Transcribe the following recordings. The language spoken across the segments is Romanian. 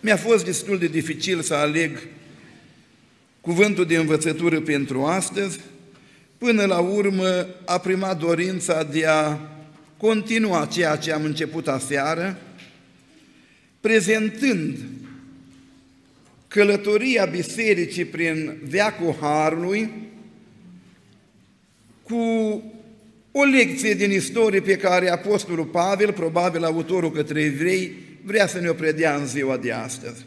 Mi-a fost destul de dificil să aleg cuvântul de învățătură pentru astăzi. Până la urmă a primat dorința de a continua ceea ce am început aseară, prezentând călătoria bisericii prin veacul Harului cu o lecție din istorie pe care Apostolul Pavel, probabil autorul către evrei, vrea să ne-o predea în ziua de astăzi.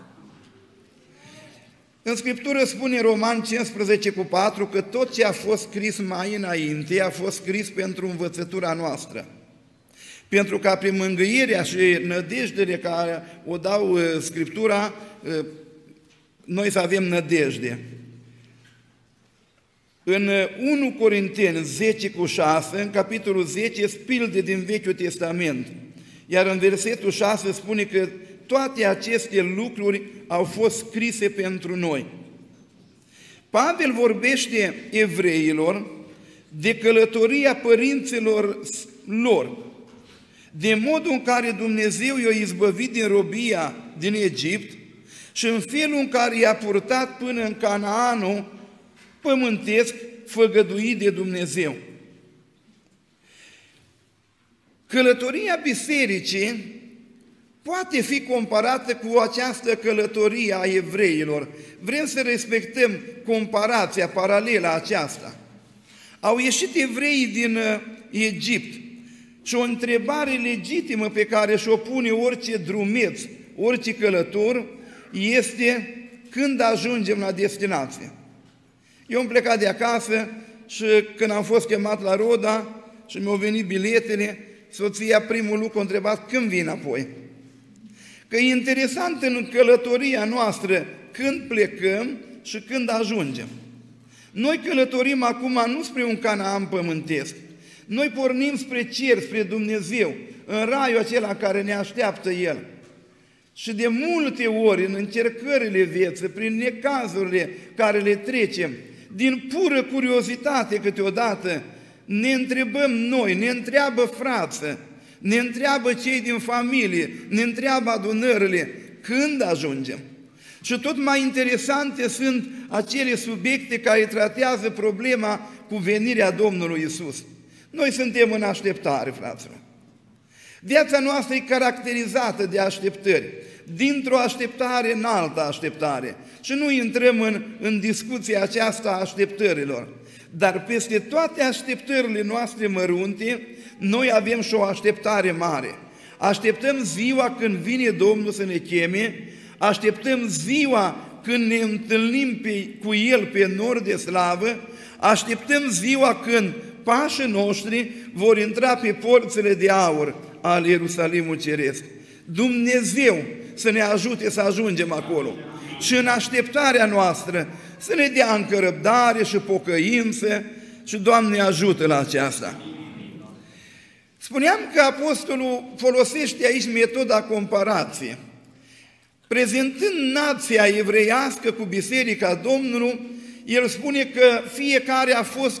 În Scriptură spune Roman 15:4 că tot ce a fost scris mai înainte a fost scris pentru învățătura noastră, pentru ca prin mângâierea și nădejdele care o dau Scriptura, noi să avem nădejde. În 1 Corinteni 10:6, în capitolul 10, pilde din Vechiul Testament, iar în versetul 6 spune că toate aceste lucruri au fost scrise pentru noi. Pavel vorbește evreilor de călătoria părinților lor, de modul în care Dumnezeu i-a izbăvit din robia din Egipt și în felul în care i-a purtat până în Canaanul pământesc făgăduit de Dumnezeu. Călătoria bisericii poate fi comparată cu această călătorie a evreilor. Vrem să respectăm comparația, paralela aceasta. Au ieșit evreii din Egipt și o întrebare legitimă pe care și-o pune orice drumeț, orice călător, este când ajungem la destinație. Eu am plecat de acasă și când am fost chemat la Roda și mi-au venit biletele, soția primul lucru a întrebat când vin apoi. Că e interesant în călătoria noastră când plecăm și când ajungem. Noi călătorim acum nu spre un Canaan pământesc, noi pornim spre cer, spre Dumnezeu, în raiul acela care ne așteaptă El. Și de multe ori, în încercările vieții, prin necazurile care le trecem, din pură curiozitate câteodată, ne întrebăm noi, ne întreabă frață, ne întreabă cei din familie, ne întreabă adunările, când ajungem? Și tot mai interesante sunt acele subiecte care tratează problema cu venirea Domnului Iisus. Noi suntem în așteptare, fraților. Viața noastră e caracterizată de așteptări, dintr-o așteptare în alta așteptare. Și nu intrăm în discuția aceasta a așteptărilor. Dar peste toate așteptările noastre mărunte, noi avem și o așteptare mare. Așteptăm ziua când vine Domnul să ne cheme, așteptăm ziua când ne întâlnim cu El pe nor de slavă, așteptăm ziua când pașii noștri vor intra pe porțile de aur al Ierusalimul Ceresc. Dumnezeu să ne ajute să ajungem acolo și în așteptarea noastră să ne dea încă răbdare și pocăință și Doamne ajută la aceasta. Spuneam că apostolul folosește aici metoda comparației. Prezentând nația evreiască cu Biserica Domnului, el spune că fiecare a fost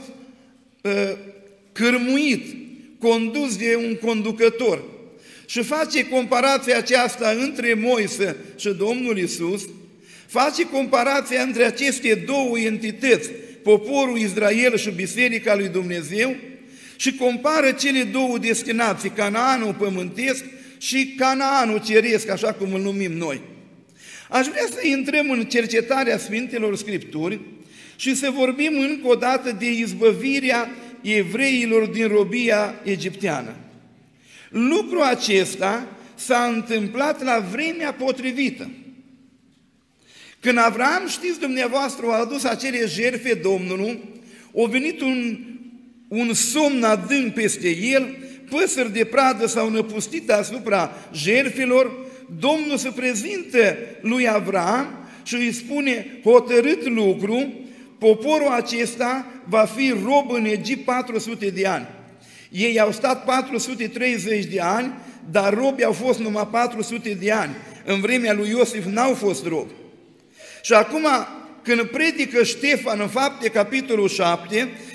cârmuit, condus de un conducător și face comparația aceasta între Moise și Domnul Iisus, face comparația între aceste două entități, poporul Israel și Biserica lui Dumnezeu, și compară cele două destinații, Canaanul pământesc și Canaanul ceresc, așa cum îl numim noi. Aș vrea să intrăm în cercetarea Sfintelor Scripturi și să vorbim încă o dată de izbăvirea evreilor din robia egipteană. Lucrul acesta s-a întâmplat la vremea potrivită. Când Avram, știți dumneavoastră, a adus acele jertfe Domnului, a venit un somn adânc peste el, păsări de pradă s-au năpustit asupra jertfelor, Domnul se prezintă lui Avram și îi spune hotărât lucru, poporul acesta va fi rob în Egipt 400 de ani. Ei au stat 430 de ani, dar robi au fost numai 400 de ani. În vremea lui Iosif n-au fost robi. Și acum, când predică Ștefan în Fapte, capitolul 7,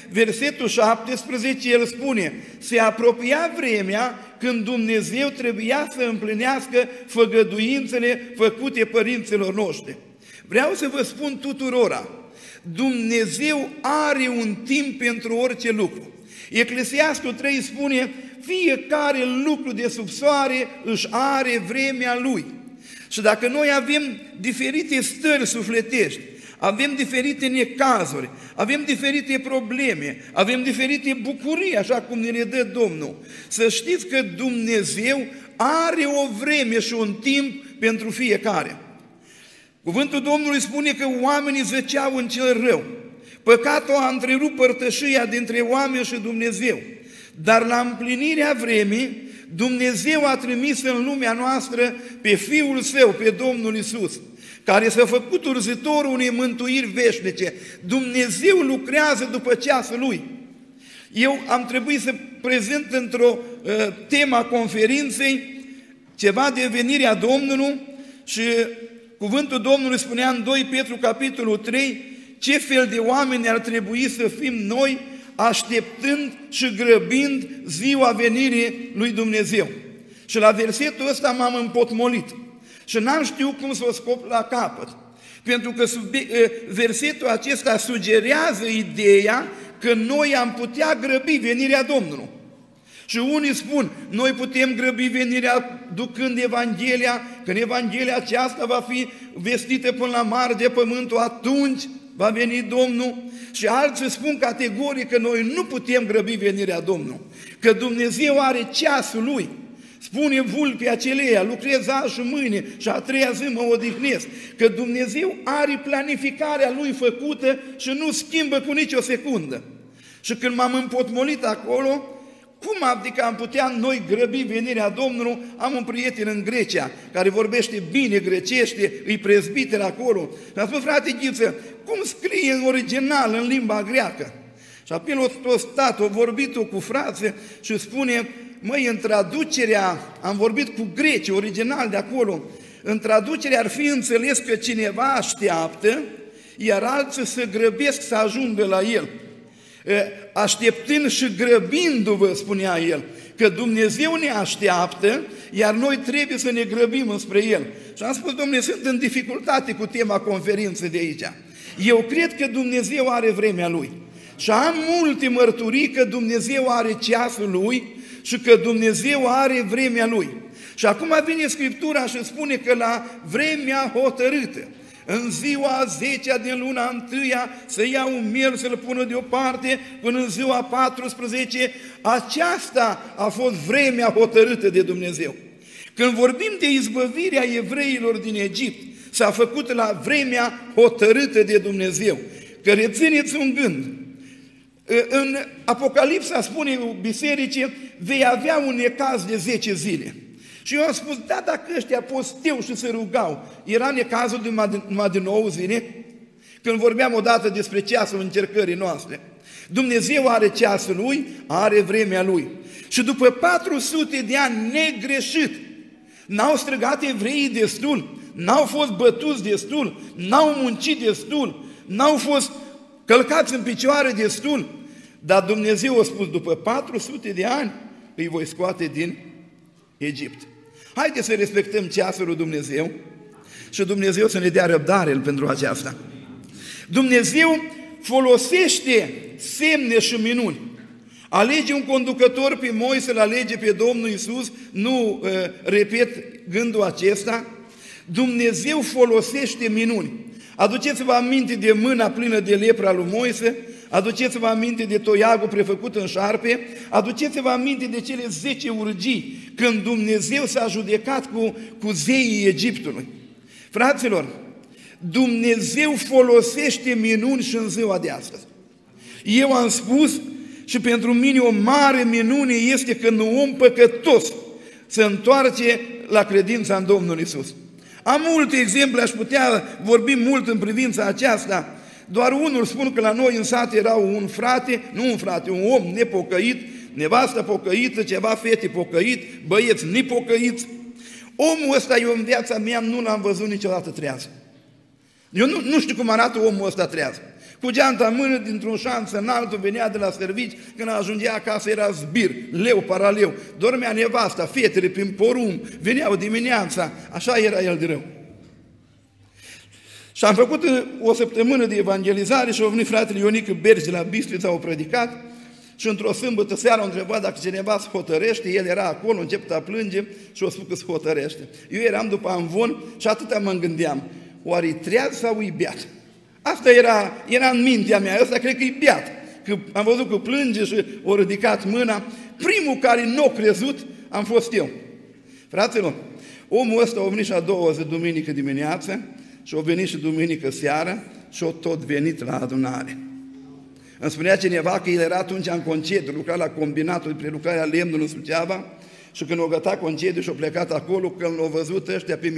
versetul 17, el spune: se apropia vremea când Dumnezeu trebuia să împlinească făgăduințele făcute părinților noștri. Vreau să vă spun tuturora, Dumnezeu are un timp pentru orice lucru. Eclesiastul 3 spune: fiecare lucru de sub soare își are vremea lui. Și dacă noi avem diferite stări sufletești, avem diferite necazuri, avem diferite probleme, avem diferite bucurii, așa cum ne le dă Domnul, să știți că Dumnezeu are o vreme și un timp pentru fiecare. Cuvântul Domnului spune că oamenii zăceau în cel rău. Păcatul a întrerupt părtășia dintre oameni și Dumnezeu. Dar la împlinirea vremii, Dumnezeu a trimis în lumea noastră pe Fiul Său, pe Domnul Iisus, care s-a făcut urzitorul unei mântuiri veșnice. Dumnezeu lucrează după ceasul Lui. Eu am trebuit să prezint într-o tema conferinței ceva de venirea Domnului și cuvântul Domnului spunea în 2 Petru capitolul 3 ce fel de oameni ar trebui să fim noi, așteptând și grăbind ziua venirii lui Dumnezeu. Și la versetul ăsta m-am împotmolit și n-am știut cum să o scop la capăt, pentru că versetul acesta sugerează ideea că noi am putea grăbi venirea Domnului. Și unii spun, noi putem grăbi venirea ducând Evanghelia, când Evanghelia aceasta va fi vestită până la mare de pământul, atunci va veni Domnul. Și alții spun categoric că noi nu putem grăbi venirea Domnului, că Dumnezeu are ceasul Lui. Spune vulpii aceleia, lucrez azi și mâine și a treia zi mă odihnesc, că Dumnezeu are planificarea Lui făcută și nu schimbă cu nicio secundă. Și când m-am împotmolit acolo, cum adică am putea noi grăbi venirea Domnului? Am un prieten în Grecia care vorbește bine grecește, îi prezbiter acolo. Și a spus, frate Ghiță, cum scrie în original, în limba greacă? Și apoi a stat, a vorbit-o cu frații și spune, măi, în traducerea, am vorbit cu greci, original de acolo, în traducere ar fi înțeles că cineva așteaptă, iar alții se grăbesc să ajungă la el. Așteptând și grăbindu-vă, spunea el, că Dumnezeu ne așteaptă, iar noi trebuie să ne grăbim înspre El. Și am spus, Dom'le, sunt în dificultate cu tema conferinței de aici. Eu cred că Dumnezeu are vremea Lui. Și am multe mărturii că Dumnezeu are ceasul Lui și că Dumnezeu are vremea Lui. Și acum vine Scriptura și spune că la vremea hotărâtă, în ziua 10-a din luna 1-a, să ia un miel, să-l pună deoparte, până în ziua 14, aceasta a fost vremea hotărâtă de Dumnezeu. Când vorbim de izbăvirea evreilor din Egipt, s-a făcut la vremea hotărâtă de Dumnezeu. Că rețineți un gând. În Apocalipsa spune bisericii, vei avea un necaz de 10 zile. Și eu am spus, da, dacă ăștia posteau și se rugau, era necazul numai de 9 zile? Când vorbeam odată despre ceasul încercării noastre. Dumnezeu are ceasul Lui, are vremea Lui. Și după 400 de ani negreșit, n-au strigat evreii destul, n-au fost bătuți destul, n-au muncit destul, n-au fost călcați în picioare destul, dar Dumnezeu a spus, după 400 de ani îi voi scoate din Egipt. Haideți să respectăm ceasul lui Dumnezeu și Dumnezeu să ne dea răbdare pentru aceasta. Dumnezeu folosește semne și minuni. Alege un conducător pe Moise, îl alege pe Domnul Iisus, nu repet gândul acesta. Dumnezeu folosește minuni. Aduceți-vă aminte de mâna plină de lepră a lui Moise, aduceți-vă aminte de toiagul prefăcut în șarpe, aduceți-vă aminte de cele 10 urgii, când Dumnezeu s-a judecat cu zeii Egiptului. Fraților, Dumnezeu folosește minuni și în ziua de astăzi. Eu am spus și pentru mine o mare minune este când un om păcătos se întoarce la credința în Domnul Iisus. Am multe exemple, aș putea vorbi mult în privința aceasta. Doar unul spun că la noi în sat era un om nepocăit, nevastă pocăită, ceva fete pocăit, băieți nepocăiți. Omul ăsta eu în viața mea nu l-am văzut niciodată treaz. Eu nu știu cum arată omul ăsta treaz. Cu geanta în mână, dintr-o șanță în altul, venea de la servici, când ajungea acasă era zbir, leu, paraleu, dormea nevasta, fetele prin porumb, veneau dimineața, așa era el de rău. Și am făcut o săptămână de evangelizare și a venit fratele Ionică Bergi de la Bistrița, au predicat și într-o sâmbătă seara a întrebat dacă cineva se hotărăște, el era acolo, început a plânge și a spus că se hotărăște. Eu eram după amvon și atâta mă gândeam, oare-i treaz sau e beat? Asta era în mintea mea, ăsta cred că e beat. Că am văzut că plânge și a ridicat mâna. Primul care nu a crezut am fost eu. Fraților, omul ăsta a venit și a doua zi, duminică dimineață, și a venit și duminică seara și a tot venit la adunare. Îmi spunea cineva că el era atunci în concediu, lucra la combinatul de prelucrare a lemnului în Suceava și când a gătat concediu și a plecat acolo, când l-au văzut ăștia pe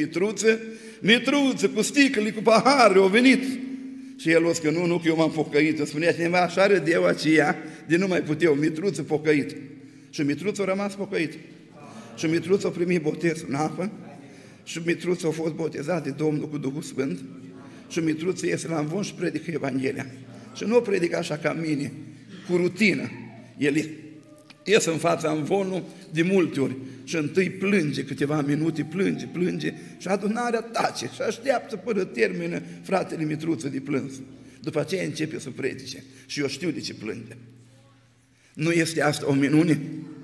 Mitruță, cu sticlele, cu pahare, au venit. Și el a zis că nu, că eu m-am pocăit. Îmi spunea cineva, așa râdeau aceia, de nu mai puteau, Mitruță pocăit. Și Mitruță a rămas pocăit. Și Mitruță a primit botezul în apă. Și Mitruță a fost botezat de Domnul cu Duhul Sfânt. Și Mitruță iese la amvon și predică Evanghelia. Și nu o predică așa ca mine, cu rutină. El iese în fața amvonului de multe ori și întâi plânge câteva minute, plânge și adunarea tace și așteaptă până termină fratele Mitruță de plâns. După aceea începe să predice și eu știu de ce plânge. Nu este asta o minune?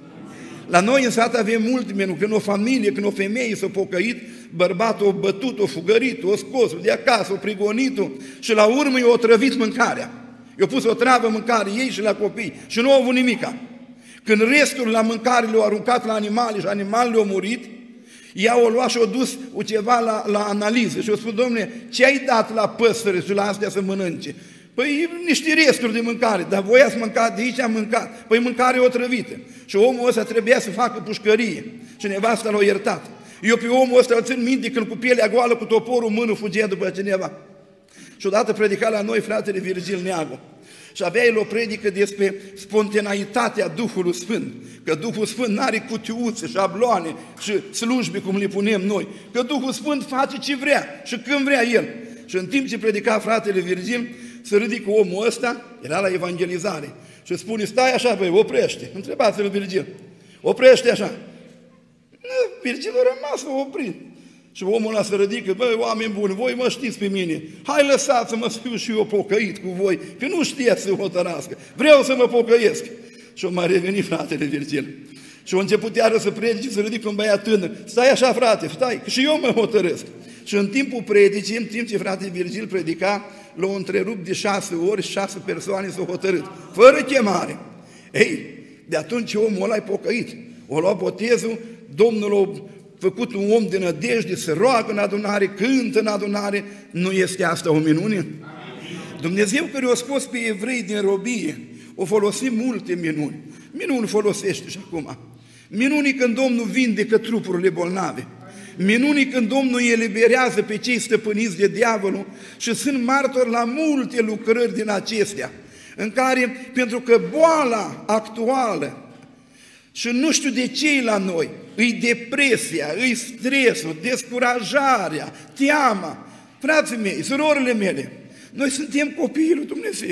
La noi în sat avem multe minuni. Când o familie, când o femeie s-a pocăit, bărbatul o bătut, o fugărit, o scos de acasă, o prigonit-o și la urmă i-a otrăvit mâncarea. I-a pus o travă mâncare ei și la copii și nu au avut nimica. Când restul la mâncare le-au aruncat la animale și animalele au murit, ea o luat și o dus ceva la analiză și o spus, domnule, ce ai dat la păsări și la astea să mănânce? Păi niște resturi de mâncare, dar voi ați mâncat, de aici am mâncat. Păi mâncare otrăvită. Și omul ăsta trebuia să facă pușcărie. Și nevasta l-a iertat. Eu pe omul ăsta îl țin minte când cu pielea goală, cu toporul în mână, fugea după cineva. Și odată predica la noi fratele Virgil Neagu. Și avea el o predică despre spontaneitatea Duhului Sfânt. Că Duhul Sfânt n-are cutiuțe, șabloane și slujbe cum le punem noi. Că Duhul Sfânt face ce vrea și când vrea El. Și în timp ce predica fratele Virgil, se ridică omul ăsta, era la evangelizare, și spune, stai așa, băi, oprește. Întrebați-l Virgil, oprește așa. Virgil a rămas, a oprit. Și omul ăla se ridică, băi, oameni buni, voi mă știți pe mine, hai lăsați-mă să fiu și eu pocăit cu voi, că nu știați să hotărască, vreau să mă pocăiesc. Și a mai revenit fratele Virgil. Și a început iară să predice, să ridică un băiat tânăr, stai așa, frate, stai, că și eu mă hotărăsc. Și în timpul predicii, în timp ce fratele Virgil predica, l-au întrerupt de 6 ori, 6 persoane s-au hotărât, fără chemare. Ei, de atunci omul ăla e pocăit. O luat botezul, Domnul a făcut un om de nădejde, se roagă în adunare, cântă în adunare. Nu este asta o minune? Dumnezeu care a scos pe evrei din robie, o folosit multe minuni. Minuni folosește și acum. Minuni când Domnul vindecă trupurile bolnave. Minunii când Domnul eliberează pe cei stăpâniți de diavolul și sunt martori la multe lucrări din acestea, în care, pentru că boala actuală și nu știu de ce la noi, îi depresia, îi stresul, descurajarea, teama. Frații mei, surorile mele, noi suntem copiii lui Dumnezeu.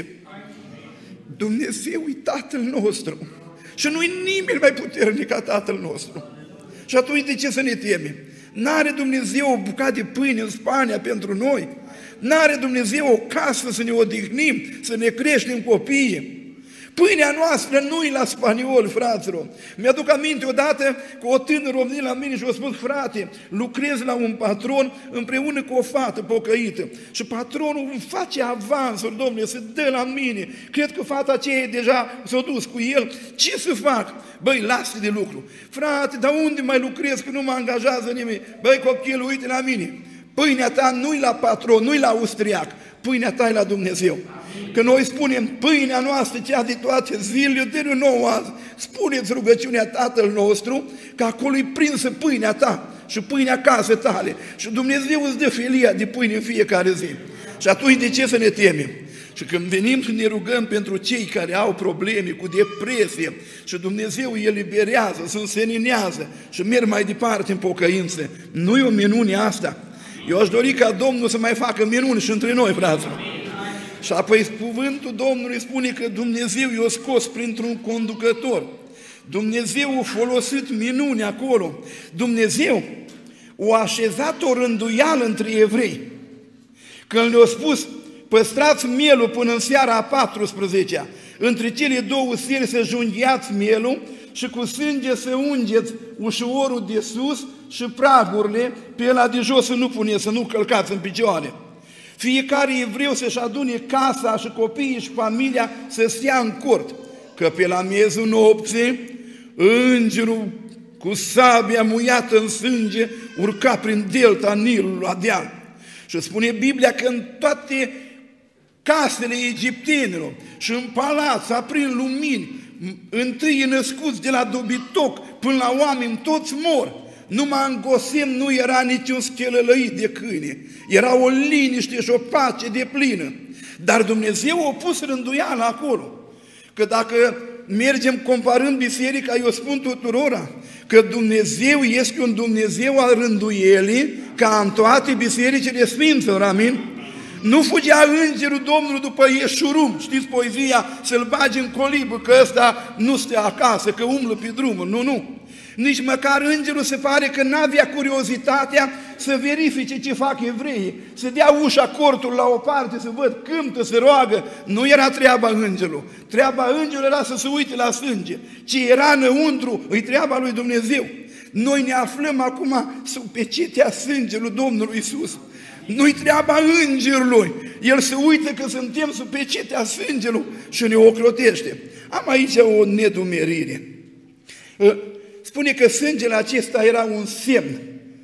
Dumnezeu e Tatăl nostru și nu-i nimeni mai puternic ca Tatăl nostru. Și atunci de ce să ne temem? N-are Dumnezeu o bucată de pâine în Spania pentru noi? N-are Dumnezeu o casă să ne odihnim, să ne creștem copiii? Pâinea noastră nu-i la spaniol, fraților. Mi-aduc aminte odată că o tânără a venit la mine și a spus, frate, lucrez la un patron împreună cu o fată pocăită. Și patronul îmi face avansuri, domnule, se dă la mine. Cred că fata aceea deja s-a dus cu el. Ce să fac? Băi, lasă de lucru. Frate, dar unde mai lucrez că nu mă angajează nimeni? Băi, copilul, uite la mine. Pâinea ta nu-i la patron, nu-i la austriac. Pâinea ta e la Dumnezeu. Că noi spunem, pâinea noastră, cea de toate zilele, dă-ne nouă azi. Spuneți rugăciunea Tatăl nostru, că acolo e prinsă pâinea ta și pâinea casei tale. Și Dumnezeu îți dă felia de pâine în fiecare zi. Și atunci de ce să ne temem? Și când venim și ne rugăm pentru cei care au probleme cu depresie și Dumnezeu îi eliberează, se înseninează și merg mai departe în pocăință, nu e o minune asta? Eu aș dori ca Domnul să mai facă minuni și între noi, fraților. Și apoi cuvântul Domnului spune că Dumnezeu i-a scos printr-un conducător. Dumnezeu a folosit minuni acolo. Dumnezeu a așezat o rânduială între evrei. Când le-a spus, păstrați mielul până în seara a 14-a, între cele două seri să junghiați mielul și cu sânge să ungeți ușorul de sus și pragurile, pe ăla de jos să nu puneți, să nu călcați în picioare. Fiecare evreu să-și adune casa și copiii și familia să stea în cort, că pe la miezul nopții, îngerul cu sabia muiată în sânge urca prin delta Nilului la deal. Și spune Biblia că în toate casele egiptenilor și în palat aprind lumini, întâi născuți de la dobitoc până la oameni, toți mor. Numai în Gosem nu era niciun schelălăit de câine. Era o liniște și o pace de plină. Dar Dumnezeu a pus rânduială acolo. Că dacă mergem comparând biserica, eu spun tuturora că Dumnezeu este un Dumnezeu al rânduielii, ca în toate bisericile sfinților, amin? Nu fugea îngerul Domnului după Ieșurum, știți poezia, să-l bagi în colibă, că ăsta nu stă acasă, că umblă pe drumul, nu. Nici măcar îngerul se pare că n-avea curiozitatea să verifice ce fac evreii, să dea ușa cortului la o parte, să văd, cântă, se roagă. Nu era treaba îngerului. Treaba îngerului era să se uite la sânge. Ce era înăuntru, îi treaba lui Dumnezeu. Noi ne aflăm acum sub pecetea sângelui Domnului Iisus. Nu-i treaba îngerului. El se uită că suntem sub pecetea sângelui și ne ocrotește. Am aici o nedumerire. Spune că sângele acesta era un semn.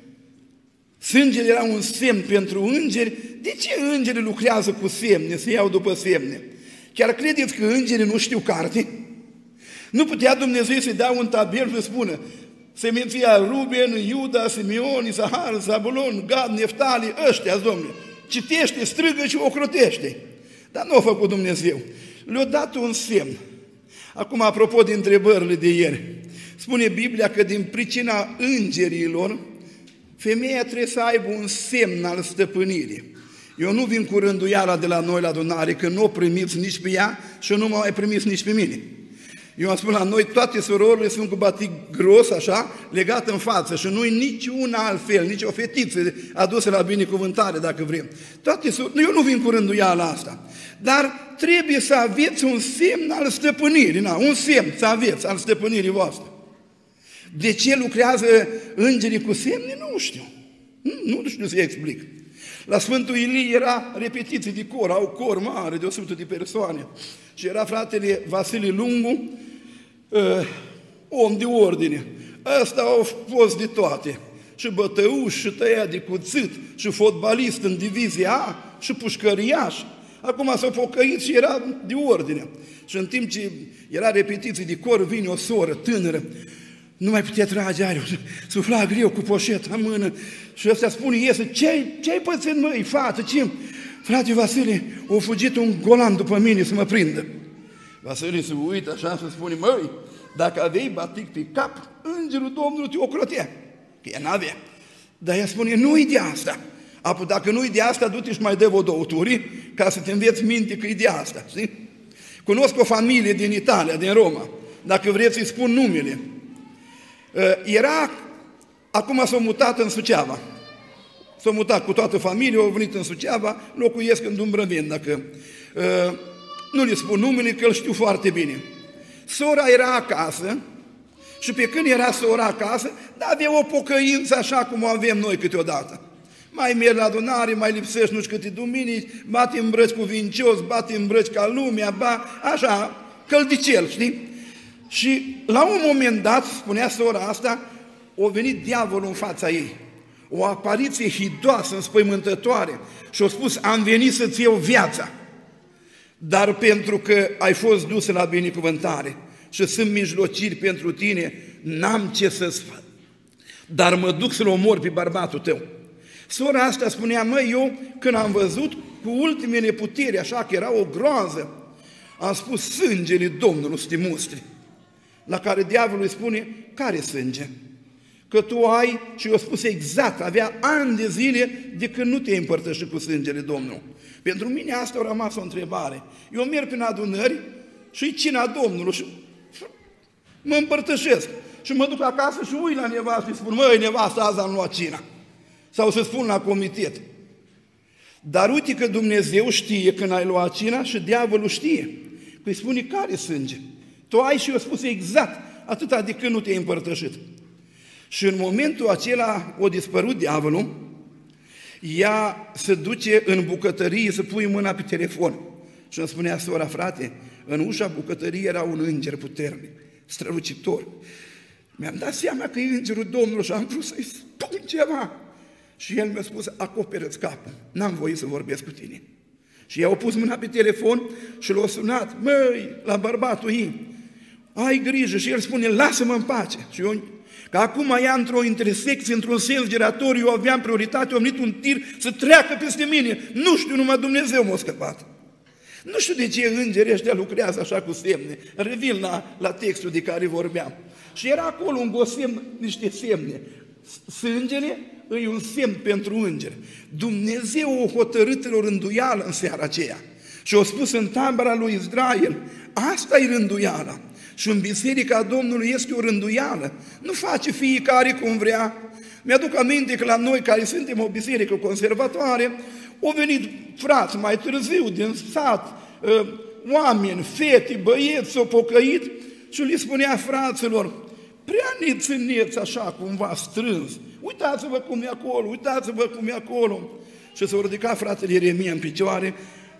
Sângele era un semn pentru îngeri. De ce îngerii lucrează cu semne, se iau după semne? Chiar credeți că îngerii nu știu carte? Nu putea Dumnezeu să-i dea un tabel și să spună seminția Ruben, Iuda, Simeon, Isahar, Zabulon, Gad, Neftali, ăștia, Domnule. Citește, strigă și ocrotește. Dar nu a făcut Dumnezeu. Le-a dat un semn. Acum, apropo de întrebările de ieri, spune Biblia că din pricina îngerilor, femeia trebuie să aibă un semn al stăpânirii. Eu nu vin cu rânduiala de la noi la adunare, că nu o primiți nici pe ea și nu mă mai primiți nici pe mine. Eu am spus la noi, toate surorile sunt cu batic gros, așa, legat în față și nu-i niciuna altfel, nici o fetiță adusă la binecuvântare, dacă vrem. Eu nu vin cu rânduiala asta, dar trebuie să aveți un semn al stăpânirii, un semn să aveți al stăpânirii voastre. De ce lucrează îngerii cu semne? Nu știu. Nu știu să-i explic. La Sfântul Ilie era repetiție de cor, au cor mare de 100 de persoane. Și era fratele Vasile Lungu, om de ordine. Ăsta au fost de toate. Și bătăuș, și tăia de cuțit, și fotbalist în divizia A, și pușcăriaș. Acum s-au pocăit și era de ordine. Și în timp ce era repetiție de cor, vine o soră tânără, nu mai putea trage aerul, sufla greu cu poșeta în mână și ăsta spune, iese, ce-ai pățit, măi, fată, ce? Frate Vasile, a fugit un golan după mine să mă prindă. Vasile se uită așa și spune, măi, dacă aveai batic pe cap, îngerul Domnului te ocrotea, că ea n-avea. Dar ea spune, nu-i de asta. Apoi, dacă nu-i de asta, du-te și mai dă vodăuturi ca să te înveți minte că e de asta, știi? Cunosc o familie din Italia, din Roma, dacă vreți să-i spun numele. Acum s-a mutat în Suceava. S-a mutat cu toată familia, au venit în Suceava, locuiesc în Dumbrăveni, dacă nu le spun numele, că îl știu foarte bine. Sora era acasă și pe când era sora acasă, dar avea o pocăință așa cum o avem noi câteodată. Mai merg la adunare, mai lipsești nu știu câte duminici, bate în brăci cuvincios, bate în brăci ca lumea, așa, căldicel, știi? Și la un moment dat, spunea sora asta, a venit diavolul în fața ei. O apariție hidoasă, înspăimântătoare și a spus, am venit să-ți iau viața, dar pentru că ai fost dus la binecuvântare și sunt mijlociri pentru tine, n-am ce să-ți fac, dar mă duc să-l omor pe bărbatul tău. Sora asta spunea, măi, eu când am văzut cu ultimele puteri, așa că era o groază, am spus, sângele Domnului să te mustre. La care diavolul îi spune, care sânge? Că tu ai, și eu spus exact, avea ani de zile de când nu te-ai împărtășit cu sângele Domnului. Pentru mine asta a rămas o întrebare. Eu merg prin adunări și cina Domnului și mă împărtășesc. Și mă duc acasă și uit la nevastă și spun, măi, nevastă, azi am luat cina. Sau să spun la comitet. Dar uite că Dumnezeu știe când ai luat cina și diavolul știe. Că îi spune, care sânge? Tu ai și eu spus exact, atâta de când nu te-ai împărtășit. Și în momentul acela a dispărut diavolul, ea se duce în bucătărie să pui mâna pe telefon. Și îmi spunea sora, frate, în ușa bucătăriei era un înger puternic, strălucitor. Mi-am dat seama că e îngerul Domnului și am vrut să-i spun ceva. Și el mi-a spus, acoperă-ți capul, n-am voie să vorbesc cu tine. Și i-au pus mâna pe telefon și l-a sunat, măi, la bărbatul ei, ai grijă. Și el spune, lasă-mă în pace. Și eu, că acum ea într-o intersecție, într-un sens giratoriu, eu aveam prioritate, a venit un tir să treacă peste mine. Nu știu, numai Dumnezeu m-a scăpat. Nu știu de ce îngerii ăștia lucrează așa cu semne. Revin la textul de care vorbeam. Și era acolo un gosem, niște semne. Sângele e un semn pentru îngeri. Dumnezeu a hotărât o rânduială în seara aceea. Și a spus în tabăra lui Israel, asta e rânduiala. Și în Biserica Domnului este o rânduială. Nu face fiecare cum vrea. Mi-aduc aminte că la noi, care suntem o biserică conservatoare, au venit frați mai târziu din sat, oameni, fete, băieți, s-au pocăit și le spunea fraților, prea ne țineți așa cumva strâns, uitați-vă cum e acolo, uitați-vă cum e acolo. Și s-a ridicat fratele Ieremia în picioare,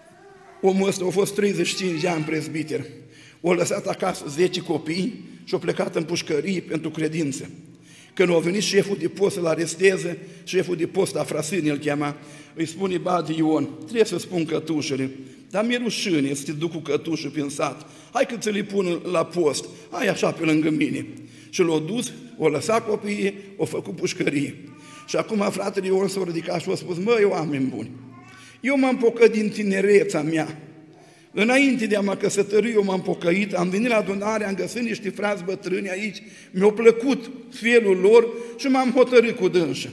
omul ăsta a fost 35 de ani prezbiter. O lăsat acasă 10 copii și a plecat în pușcărie pentru credință. Când a venit șeful de post să-l aresteze, șeful de post, Afrasin îl chema, îi spune, Badi Ion, trebuie să spun cătușele, dar mi-e rușine să te duc cu cătușă prin sat, hai că ți le pun la post, hai așa pe lângă mine. Și l-a dus, o lăsat copiii, o făcut pușcărie. Și acum fratele Ion s-a ridicat și a spus, măi, oameni buni, eu m-am pocăit din tinereța mea. Înainte de a mă căsători, eu m-am pocăit, am venit la adunare, am găsit niște frați bătrâni aici, mi-a plăcut felul lor și m-am hotărât cu dânsă.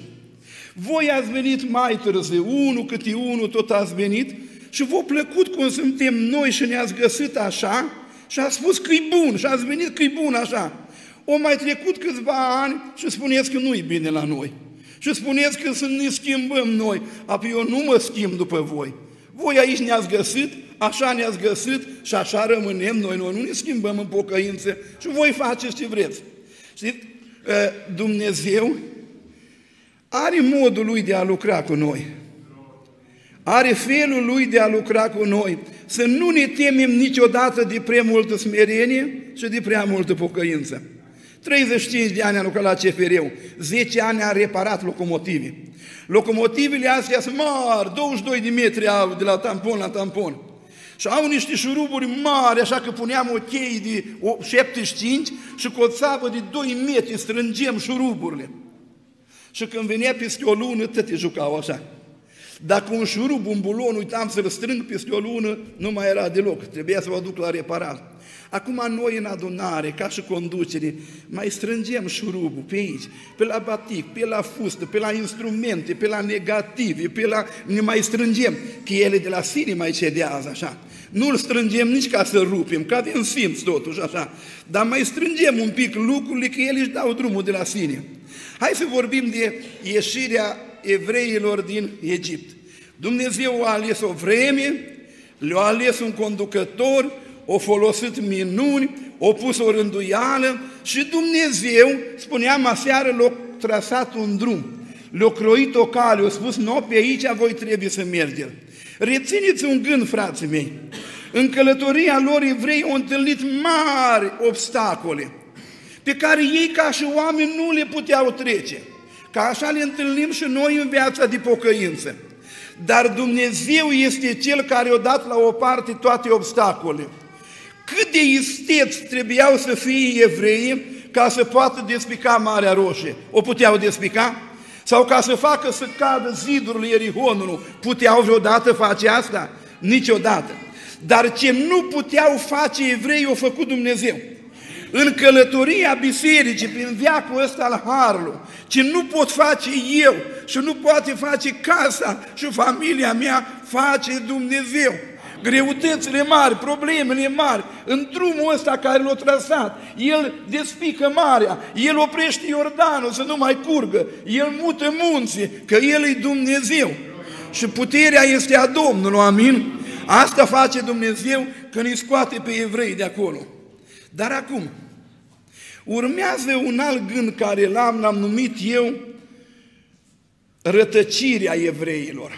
Voi ați venit mai târziu, unul câte unul, tot ați venit și v-a plăcut cum suntem noi și ne-ați găsit așa și ați spus că e bun și ați venit că e bun așa. O mai trecut câțiva ani și spuneți că nu-i bine la noi. Și spuneți că să ne schimbăm noi, apoi eu nu mă schimb după voi. Voi aici ne-ați găsit, așa ne-ați găsit și așa rămânem noi nu ne schimbăm în pocăință și voi faceți ce vreți. Știți? Dumnezeu are modul Lui de a lucra cu noi. Are felul Lui de a lucra cu noi. Să nu ne temem niciodată de prea multă smerenie și de prea multă pocăință. 35 de ani a lucrat la CFR-ul, 10 ani a reparat locomotive. Locomotivele astea sunt mari, 22 de metri au de la tampon la tampon. Și au niște șuruburi mari, așa că puneam o cheie de 75 și cu o țavă de 2 metri strângem șuruburile. Și când venea peste o lună, tăte jucau așa. Dacă un șurub, un bulon, uitam să-l strâng peste o lună, nu mai era deloc, trebuia să o duc la reparat. Acum noi în adunare, ca și conducere, mai strângem șurubul pe aici, pe la batic, pe la fustă, pe la instrumente, pe la negative, ne mai strângem, că ele de la sine mai cedează așa. Nu-l strângem nici ca să rupem, ca din simț totuși așa, dar mai strângem un pic lucrurile, că ele își dau drumul de la sine. Hai să vorbim de ieșirea evreilor din Egipt. Dumnezeu a ales o vreme, le-a ales un conducător, o folosit minuni, o pus o rânduială și Dumnezeu, spuneam aseară, l-a trasat un drum, le-a croit o cale, a spus, nu, pe aici voi trebuie să mergeți. Rețineți un gând, frații mei, în călătoria lor evrei au întâlnit mari obstacole, pe care ei ca și oameni nu le puteau trece, ca așa le întâlnim și noi în viața de pocăință. Dar Dumnezeu este Cel care a dat la o parte toate obstacolele. Cât de isteți trebuiau să fie evreii ca să poată despica Marea Roșie? O puteau despica? Sau ca să facă să cadă zidurile Ierihonului, puteau vreodată face asta? Niciodată. Dar ce nu puteau face evreii, o făcut Dumnezeu. În călătoria bisericii, prin veacul ăsta al Harului, ce nu pot face eu și nu poate face casa și familia mea, face Dumnezeu. Greutățile mari, problemele mari, în drumul ăsta care l-a trasat, El despică marea, El oprește Iordanul să nu mai curgă, El mută munții, că El e Dumnezeu. Și puterea este a Domnului, amin? Asta face Dumnezeu când îi scoate pe evrei de acolo. Dar acum, urmează un alt gând care l-am numit eu rătăcirea evreilor.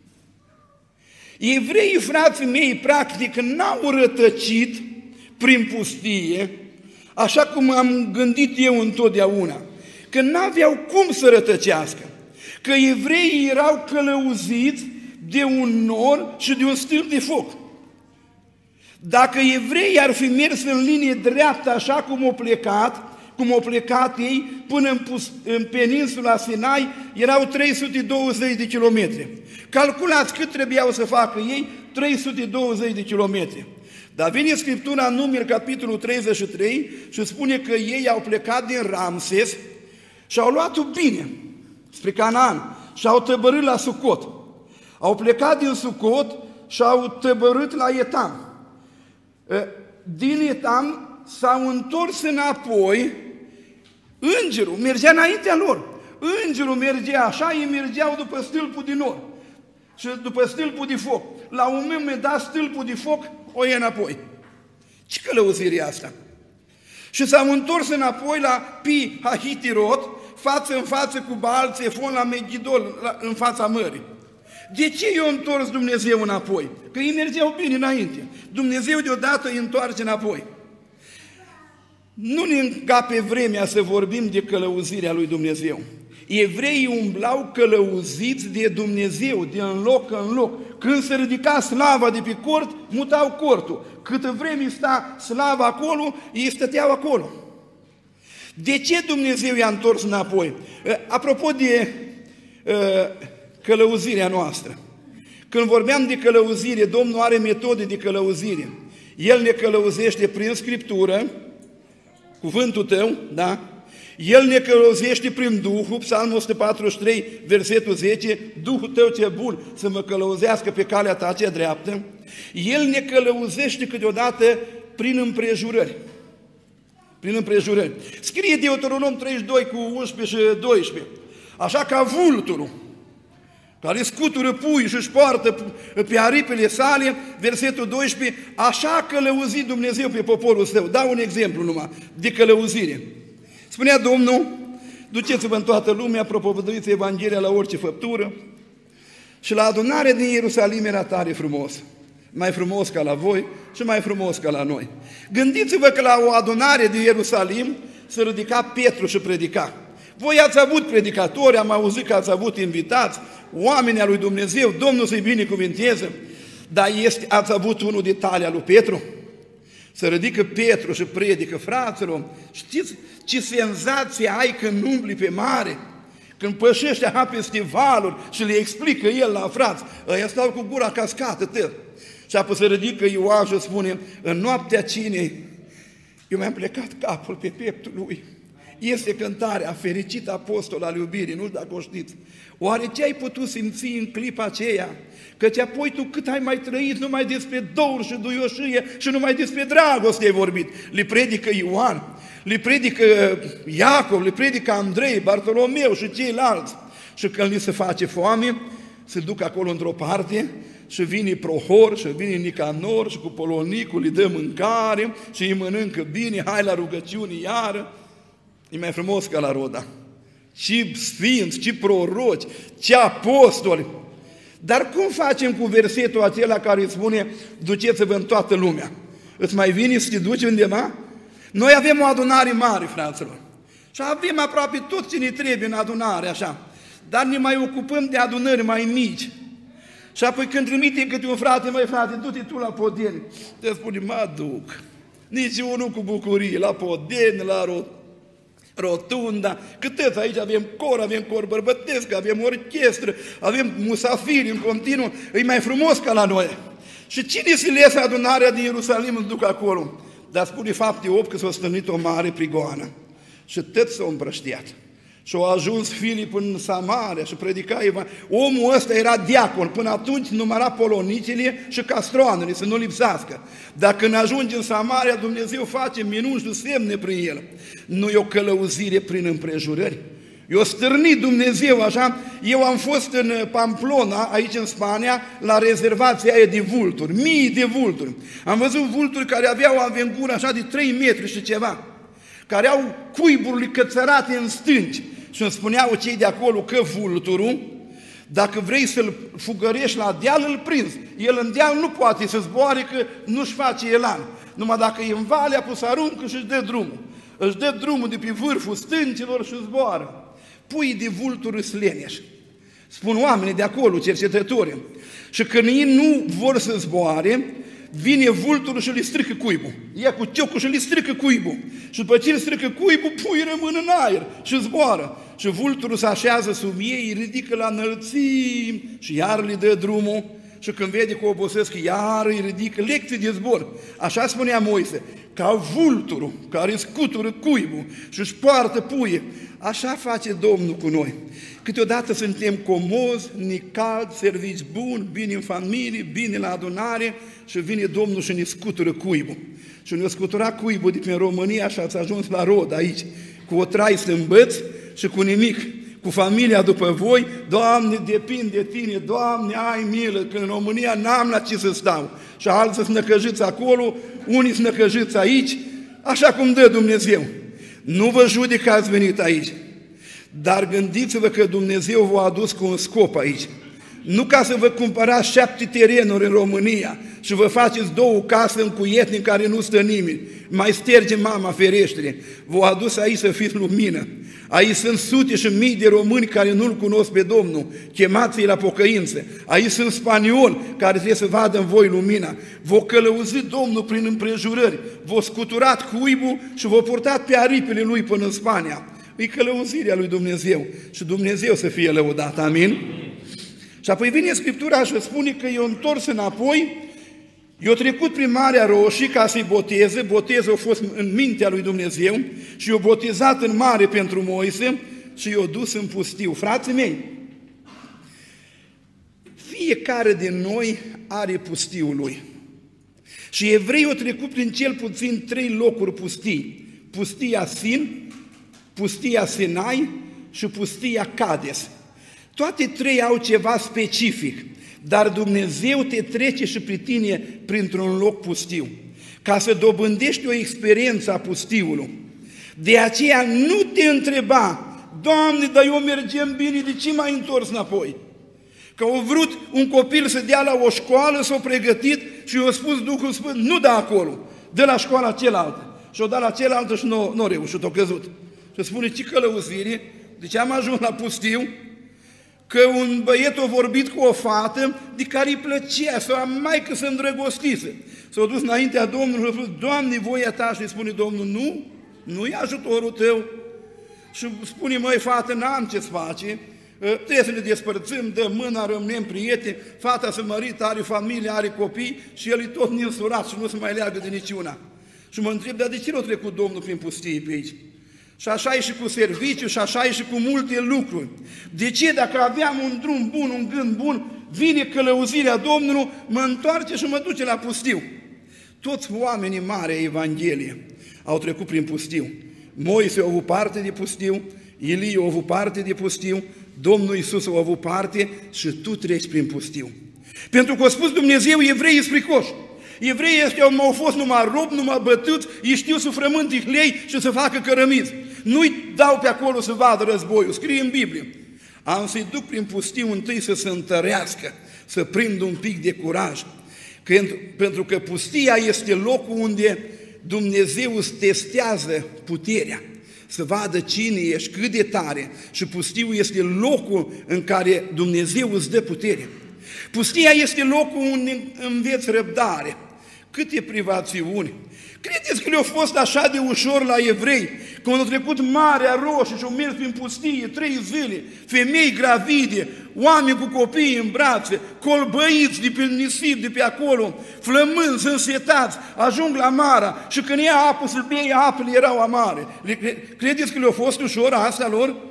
Evreii, frații mei, practic, n-au rătăcit prin pustie, așa cum am gândit eu întotdeauna, că n-aveau cum să rătăcească, că evreii erau călăuziți de un nor și de un stâlp de foc. Dacă evreii ar fi mers în linie dreaptă, așa cum au plecat ei, până în peninsula Sinai, erau 320 de kilometri. Calculați cât trebuiau să facă ei, 320 de kilometri. Dar vine Scriptura în Numeri, capitolul 33, și spune că ei au plecat din Ramses și au luat-o bine spre Canaan și au tăbărât la Sucot. Au plecat din Sucot și au tăbărât la Etam. Din Etam s-au întors înapoi, îngerul mergea înaintea lor. Îngerul mergea așa, ei mergeau după stâlpul din nor și după stâlpul de foc. La un moment dat, stâlpul de foc o ia înapoi. Ce călăuzire e asta? Și s-au întors înapoi la Pi Hahitirot, față în față cu Baal Țefon la Megidol, în fața mării. De ce i-a întors Dumnezeu înapoi? Că ei mergeau bine înainte. Dumnezeu deodată îi întoarce înapoi. Nu ne încape vremea să vorbim de călăuzirea lui Dumnezeu. Evreii umblau călăuziți de Dumnezeu, de în loc în loc. Când se ridica slava de pe cort, mutau cortul. Câtă vreme sta slava acolo, ei stăteau acolo. De ce Dumnezeu i-a întors înapoi? Apropo de călăuzirea noastră. Când vorbeam de călăuzire, Domnul are metode de călăuzire. El ne călăuzește prin Scriptură, cuvântul tău, da? El ne călăuzește prin Duhul, Psalmul 143, versetul 10, Duhul tău ce bun să mă călăuzească pe calea ta cea dreaptă. El ne călăuzește câteodată prin împrejurări. Prin împrejurări. Scrie Deuteronom 32 cu 11 și 12. Așa ca vulturul care scutură pui și își poartă pe aripile sale, versetul 12, așa a călăuzit Dumnezeu pe poporul său. Dau un exemplu numai de călăuzire. Spunea Domnul, duceți-vă în toată lumea, propovăduiți Evanghelia la orice făptură, și la adunarea din Ierusalim era tare frumos. Mai frumos ca la voi și mai frumos ca la noi. Gândiți-vă că la o adunare din Ierusalim se ridica Petru și predica. Voi ați avut predicatori, am auzit că ați avut invitați, oamenii al lui Dumnezeu, Domnul să-i binecuvinteze, dar ați avut unul de talia lui Petru? Să ridică Petru și predică, fraților, știți ce senzație ai când umbli pe mare? Când pășește aha peste valuri și le explică el la frați, ăia stau cu gura cascată, tău. Și apoi se ridică Ioan și spune, în noaptea cinei, eu mi-am plecat capul pe pieptul lui. Este cântarea, fericit apostol al iubirii, nu știu dacă o știți. Oare ce ai putut simți în clipa aceea? Căci apoi tu cât ai mai trăit, numai despre dor și duioșie și numai despre dragoste ai vorbit. Le predică Ioan, le predică Iacov, le predică Andrei, Bartolomeu și ceilalți. Și când li se face foame, se duc acolo într-o parte și vine Prohor și vine Nicanor și cu Polonicul îi dă mâncare și îi mănâncă bine, hai la rugăciune iară. E mai frumos ca la Roda. Ce sfinți, ce proroci, ce apostoli. Dar cum facem cu versetul acela care îi spune, duceți-vă în toată lumea? Îți mai vine să te duci undeva? Noi avem o adunare mare, fraților. Și avem aproape tot ce ne trebuie în adunare, așa. Dar ne mai ocupăm de adunări mai mici. Și apoi când trimitem câte un frate, măi frate, du-te tu la Podeni. Te spune, mă duc. Nici unul cu bucurie, la Podeni, la Rotunda, câteți aici avem cor bărbătesc, avem orchestră, avem musafiri în continuu, e mai frumos ca la noi. Și cine se lese adunarea din Ierusalim îl duc acolo? Dar spune Fapte 8 că s-a stârnit o mare prigoană și tot s-a împrăștiat. Și a ajuns Filip în Samaria și predica omul ăsta era diacon, până atunci număra polonicile și castroanele, să nu lipsească. Dar când ajunge în Samaria, Dumnezeu face minuni și semne prin el. Nu e o călăuzire prin împrejurări. Eu stârnit Dumnezeu așa, eu am fost în Pamplona, aici în Spania, la rezervația aia de vulturi, mii de vulturi. Am văzut vulturi care aveau o avengură așa de 3 metri și ceva, care au cuiburile cățărate în stânci. Și îmi spuneau cei de acolo că vulturul, dacă vrei să-l fugărești la deal, îl prinzi. El în deal nu poate să zboare, că nu-și face elan. Numai dacă e în vale, apus aruncă și își dă drumul. Își dă drumul de pe vârful stâncilor și zboară. Puii de vulturi îs leneși. Spun oamenii de acolo, cercetători. Și când ei nu vor să zboare, vine vulturul și le strică cuibul. Ia cu ciocul și le strică cuibul. Și după ce le strică cuibul, puii rămân în aer și zboară. Și vulturul se așează sub ei, îi ridică la înălțimi și iar le dă drumul. Și când vede că obosesc, iar îi ridică lecții de zbor. Așa spunea Moise, ca vulturul care scutură cuibul și își poartă puie. Așa face Domnul cu noi. Câteodată suntem comozi, ne cald, servici buni, bine în familie, bine la adunare și vine Domnul și ne scutură cuibul. Și ne-a scuturat cuibul de pe România și ați ajuns la rod aici, cu o trai să îmbăți și cu nimic, cu familia după voi. Doamne, depind de Tine, Doamne, ai milă, că în România n-am la ce să stau. Și alții sunt năcăjiți acolo, unii sunt năcăjiți aici, așa cum dă Dumnezeu. Nu vă judec că ați venit aici, dar gândiți-vă că Dumnezeu v-a adus cu un scop aici. Nu ca să vă cumpărați 7 terenuri în România și vă faceți 2 case în cuietni în care nu stă nimeni, mai sterge mama fereștile. V-a adus aici să fiți lumină. Aici sunt sute și mii de români care nu-L cunosc pe Domnul, chemați-i la pocăință. Aici sunt spanioli care trebuie să vadă în voi lumina. V-a călăuzit Domnul prin împrejurări, v-a scuturat cuibul și v-a purtat pe aripile Lui până în Spania. E călăuzirea lui Dumnezeu și Dumnezeu să fie lăudat. Amin? Și apoi vine Scriptura și spune că i-a întors înapoi, i-a trecut prin Marea Roșie ca să-i boteze, botezul a fost în mintea lui Dumnezeu și i-a botezat în mare pentru Moise și i-a dus în pustiu. Frații mei, fiecare din noi are pustiul lui. Și evreii au trecut prin cel puțin 3 locuri pustii. Pustia Sin, pustia Sinai și pustia Cades. Toate 3 au ceva specific, dar Dumnezeu te trece și pe tine printr-un loc pustiu, ca să dobândești o experiență a pustiului. De aceea nu te întreba, Doamne, dar eu mergem bine, de ce m-ai întors înapoi? Că au vrut un copil să dea la o școală, s-a pregătit și i-a spus Duhul Sfânt, nu da acolo, dă la școala cealaltă. Și-o dat la cealaltă și nu a reușit, a căzut. Și spune, ce călăuzire, de ce am ajuns la pustiu? Că un băiet a vorbit cu o fată de care îi plăcea, sau maică să îndrăgostise. S-a dus înaintea Domnului și a spus, Doamne, voia Ta, și îi spune Domnul, nu e ajutorul Tău. Și spune, măi, fată, n-am ce-ți face, trebuie să ne despărțim, dă mâna, rămânem prieteni, fata se mărită, are familie, are copii și el e tot ninsurat și nu se mai leagă de niciuna. Și mă întreb, dar de ce nu a trecut Domnul prin pustii pe aici? Și așa e și cu serviciu, și așa e și cu multe lucruri. De ce? Dacă aveam un drum bun, un gând bun, vine călăuzirea Domnului, mă întoarce și mă duce la pustiu. Toți oamenii mari ai Evangheliei au trecut prin pustiu. Moise a avut parte de pustiu, Ilie a avut parte de pustiu, Domnul Iisus a avut parte și tu treci prin pustiu. Pentru că a spus Dumnezeu, evreii spricoși. Evreii ăștia au fost numai robi, numai bătuți, ei știu să frământe hlei și să facă cărămizi. Nu-i dau pe acolo să vadă războiul, scrie în Biblie. Am să-i duc prin pustiu întâi să se întărească, să prindă un pic de curaj. Pentru că pustia este locul unde Dumnezeu îți testează puterea, să vadă cine ești, cât de tare. Și pustiul este locul în care Dumnezeu îți dă putere. Pustia este locul unde înveți răbdare. Câte privațiuni! Credeți că le-a fost așa de ușor la evrei, când au trecut Marea Roșie și au mers prin pustie 3 zile, femei gravide, oameni cu copii în brațe, colbăiți de pe nisip, de pe acolo, flămânzi, însetați, ajung la Mara și când ia apă să bea, apele erau amare. Credeți că le-a fost ușor asta lor?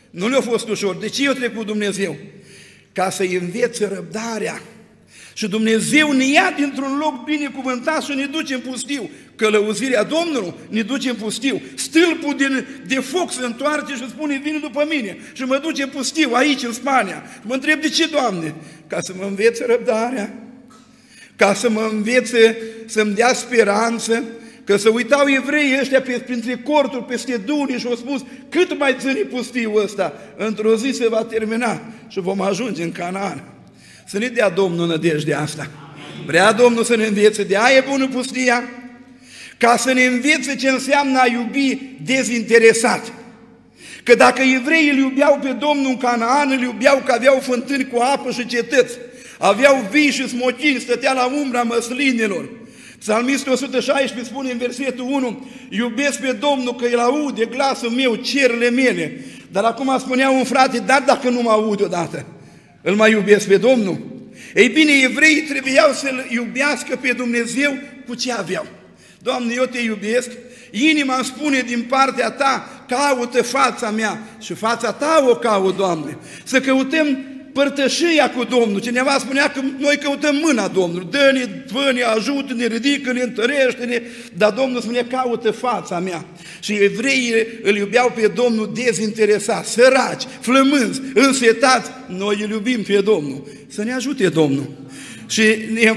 Nu le-a fost ușor. De ce i-a trecut Dumnezeu? Ca să-i învețe răbdarea. Și Dumnezeu ne ia dintr-un loc binecuvântat și ne duce în pustiu. Călăuzirea Domnului ne duce în pustiu. Stâlpul de foc se întoarce și spune, vine după mine. Și mă duce în pustiu, aici, în Spania. Și mă întreb, de ce, Doamne? Ca să mă învețe răbdarea, ca să mă învețe, să-mi dea speranță, că să uitau evreii ăștia printre corturi, peste duni și au spus, cât mai ține pustiul ăsta? Într-o zi se va termina și vom ajunge în Canaan. Să ne dea Domnul nădejdea asta. Vrea Domnul să ne învețe, de aia e bună pustia, ca să ne învețe ce înseamnă a iubi dezinteresat. Că dacă evreii îl iubeau pe Domnul în Canaan, îl iubeau că aveau fântâni cu apă și cetăți, aveau vii și smocini, stătea la umbra măslinilor. Psalmistul 116 spune în versetul 1, iubesc pe Domnul că El aude glasul meu, cerurile mele. Dar acum spunea un frate, dar dacă nu mă aude odată, îl mai iubesc pe Domnul? Ei bine, evreii trebuiau să-L iubească pe Dumnezeu cu ce aveau. Doamne, eu te iubesc, inima îmi spune din partea Ta, caută fața mea și fața Ta o caut, Doamne. Să căutăm părtășia cu Domnul. Cineva spunea că noi căutăm mâna Domnului. Dă-ne, fă-ne, ajută-ne, ridică-ne, întărește-ne. Dar Domnul spunea, caută fața mea. Și evreii îl iubeau pe Domnul dezinteresat, săraci, flămânzi, însetați. Noi îl iubim pe Domnul. Să ne ajute Domnul. Și ne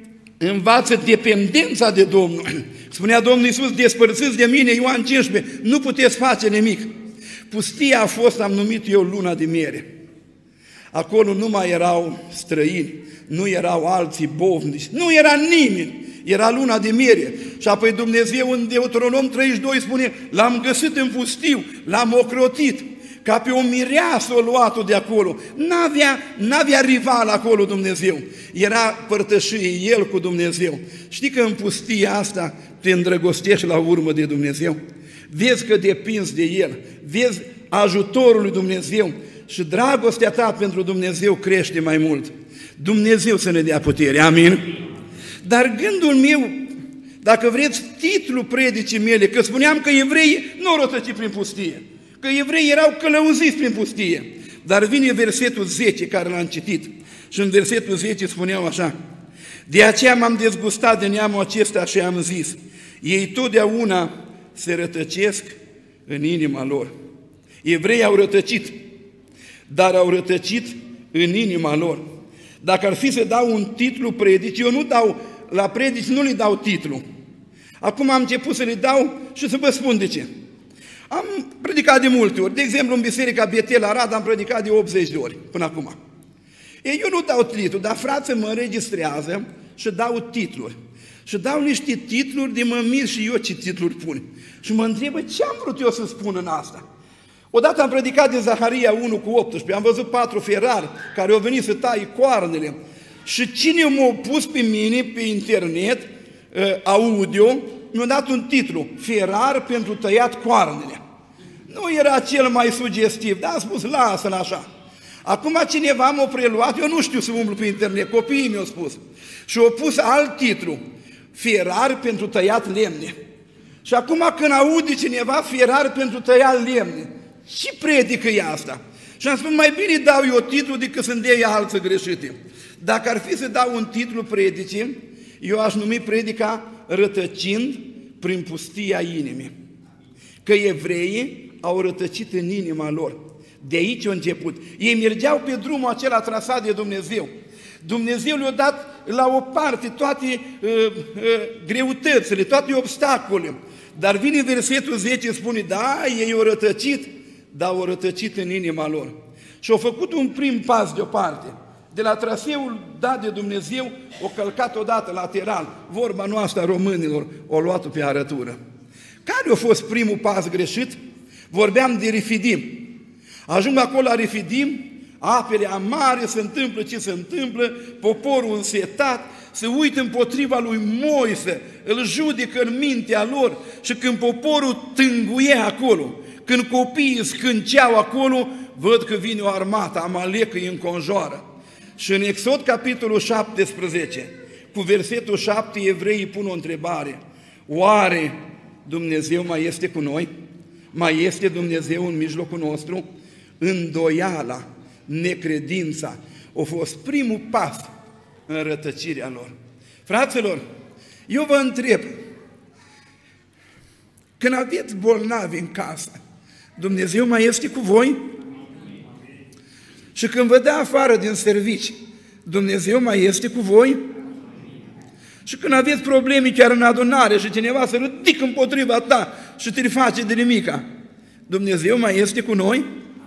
învață dependența de Domnul. Spunea Domnul Iisus, despărțiți de mine, Ioan 15, nu puteți face nimic. Pustia a fost, am numit eu, luna de miere. Acolo nu mai erau străini, nu erau alții bovnici, nu era nimeni, era luna de miere. Și apoi Dumnezeu în Deuteronom 32 spune, l-am găsit în pustiu, l-am ocrotit, ca pe o mireasă o luat-o de acolo. N-avea rival acolo Dumnezeu, era părtășie El cu Dumnezeu. Știi că în pustia asta te îndrăgostești la urmă de Dumnezeu? Vezi că depinzi de El, vezi ajutorul lui Dumnezeu, și dragostea ta pentru Dumnezeu crește mai mult. Dumnezeu să ne dea putere, amin? Dar gândul meu, dacă vreți, titlul predicii mele, că spuneam că evreii nu au rătăcit prin pustie, că evreii erau călăuziți prin pustie. Dar vine versetul 10 care l-am citit și în versetul 10 spuneau așa, de aceea m-am dezgustat de neamul acesta și am zis, ei totdeauna se rătăcesc în inima lor. Evreii au rătăcit, dar au rătăcit în inima lor. Dacă ar fi să dau un titlu predici, eu nu dau, la predici nu le dau titlu. Acum am început să le dau și să vă spun de ce. Am predicat de multe ori, de exemplu în Biserica Betel Arad am predicat de 80 de ori până acum. Eu nu dau titlu, dar frații mă înregistrează și dau titluri. Și dau niște titluri de mă mir și eu ce titluri pun. Și mă întrebă ce am vrut eu să spun în asta. Odată am predicat din Zaharia 1 cu 18, am văzut 4 ferari care au venit să taie coarnele și cine m-a pus pe mine pe internet, audio, mi-a dat un titlu, Ferar pentru tăiat coarnele. Nu era cel mai sugestiv, dar am spus, lasă-l așa. Acum cineva m-a preluat, eu nu știu să umblu pe internet, copiii mi-au spus, și au pus alt titlu, Ferar pentru tăiat lemne. Și acum când aude cineva Ferar pentru tăiat lemne, ce predică e asta? Și am spus, mai bine dau eu titlul decât să-mi dea alții greșite. Dacă ar fi să dau un titlu predicii, eu aș numi predica Rătăcind prin pustia inimii. Că evreii au rătăcit în inima lor. De aici a început. Ei mergeau pe drumul acela trasat de Dumnezeu. Dumnezeu le-a dat la o parte toate greutățile, toate obstacolele. Dar vine versetul 10 spune, da, ei au rătăcit, dar au rătăcit în inima lor. Și au făcut un prim pas deoparte. De la traseul dat de Dumnezeu, o călcat odată lateral. Vorba noastră a românilor, o luat-o pe arătură. Care a fost primul pas greșit? Vorbeam de Refidim. Ajung acolo la Refidim, apele amare, se întâmplă ce se întâmplă, poporul însetat, se uită împotriva lui Moise, îl judecă în mintea lor și când poporul tânguie acolo, când copiii scânceau acolo, văd că vine o armată, Amalek îi înconjoară. Și în Exod, capitolul 17, cu versetul 7, evreii pun o întrebare. Oare Dumnezeu mai este cu noi? Mai este Dumnezeu în mijlocul nostru? îndoiala, necredința, a fost primul pas în rătăcirea lor. Fraților, eu vă întreb, când aveți bolnavi în casă, Dumnezeu mai este cu voi? Și când vă dă afară din servici, Dumnezeu mai este cu voi? Și când aveți probleme chiar în adunare și cineva se ridică împotriva ta și te face de nimica, Dumnezeu mai este cu noi?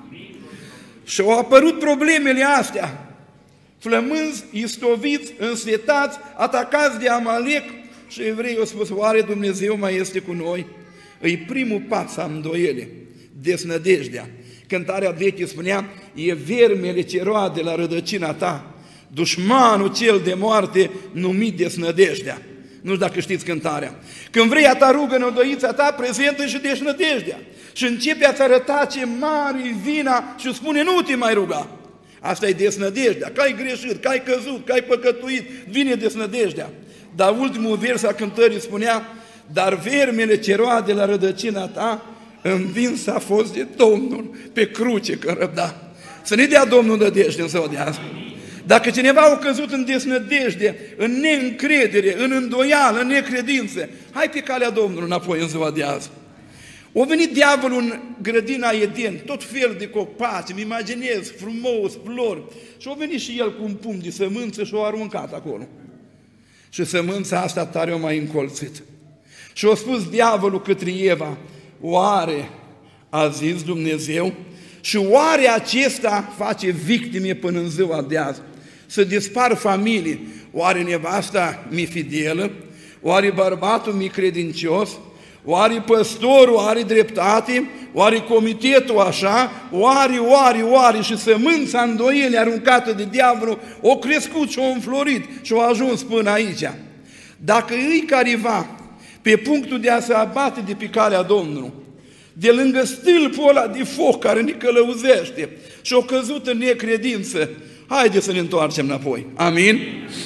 Și au apărut problemele astea, flămânzi, istoviți, însetați, atacați de Amalec și evreii au spus, oare Dumnezeu mai este cu noi? E primul pas a îndoiele, desnădejdea. Cântarea veche spunea, e vermele ce roade la rădăcina ta, dușmanul cel de moarte numit desnădejdea. Nu știu dacă știți cântarea. Când vrei a ta rugă în odăița ta, prezentă și desnădejdea. Și începe a-ți arăta ce mare vina și spune, nu te mai ruga. Asta e desnădejdea, că ai greșit, că ai căzut, că ai păcătuit, vine desnădejdea. Dar ultimul vers a cântării spunea, dar vermele ce roade la rădăcina ta, învins a fost de Domnul pe cruce că răbda. Să ne dea Domnul nădejde în ziua de azi. Dacă cineva a căzut în desnădejde, în neîncredere, în îndoială, în necredință, hai pe calea Domnului înapoi în ziua de azi. A venit diavolul în grădina Eden, tot fel de copaci, îmi imaginez, frumos, flori, și a venit și el cu un pumn de sămânță și o aruncat acolo. Și sămânța asta tare o mai încolțit. Și a spus diavolul către Eva, oare a zis Dumnezeu? Și oare acesta face victime până în ziua de azi? Să dispar familii. Oare nevasta mi fidelă? Oare bărbatul mi credincios? Oare păstorul are dreptate? Oare comitetul așa? Oare? Și sămânța îndoielii aruncată de diavolul o crescut și o înflorit și o ajuns până aici. Dacă îi careva pe punctul de a se abate de pe calea Domnului, de lângă stâlpul ăla de foc care ne călăuzește și o căzut în necredință, haideți să ne întoarcem înapoi. Amin?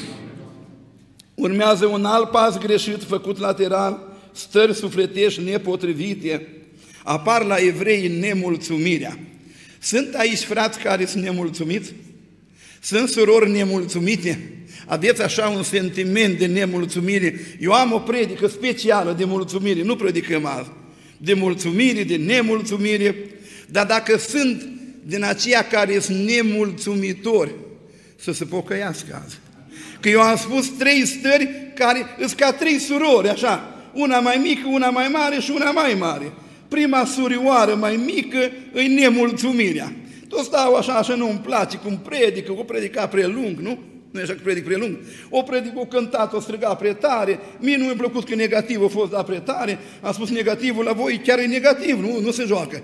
Urmează un alt pas greșit făcut lateral, stări sufletești nepotrivite, apar la evrei nemulțumirea. Sunt aici frați care sunt nemulțumiți? Sunt surori nemulțumite? Aveți așa un sentiment de nemulțumire? Eu am o predică specială de mulțumire, nu predicăm azi. De mulțumire, de nemulțumire, dar dacă sunt din aceia care sunt nemulțumitori, să se pocăiască azi. Că eu am spus 3 stări care sunt ca 3 surori, așa, una mai mică, una mai mare și una mai mare. Prima surioară mai mică e nemulțumirea. Toți stau așa și nu-mi place cum predică, o predica prelung, nu? Nu e așa că predic prelung? O predică, o cântat, o striga prea tare, mie nu mi-a plăcut că negativul a fost dat prea tare, am spus negativul la voi chiar e negativ, nu se joacă.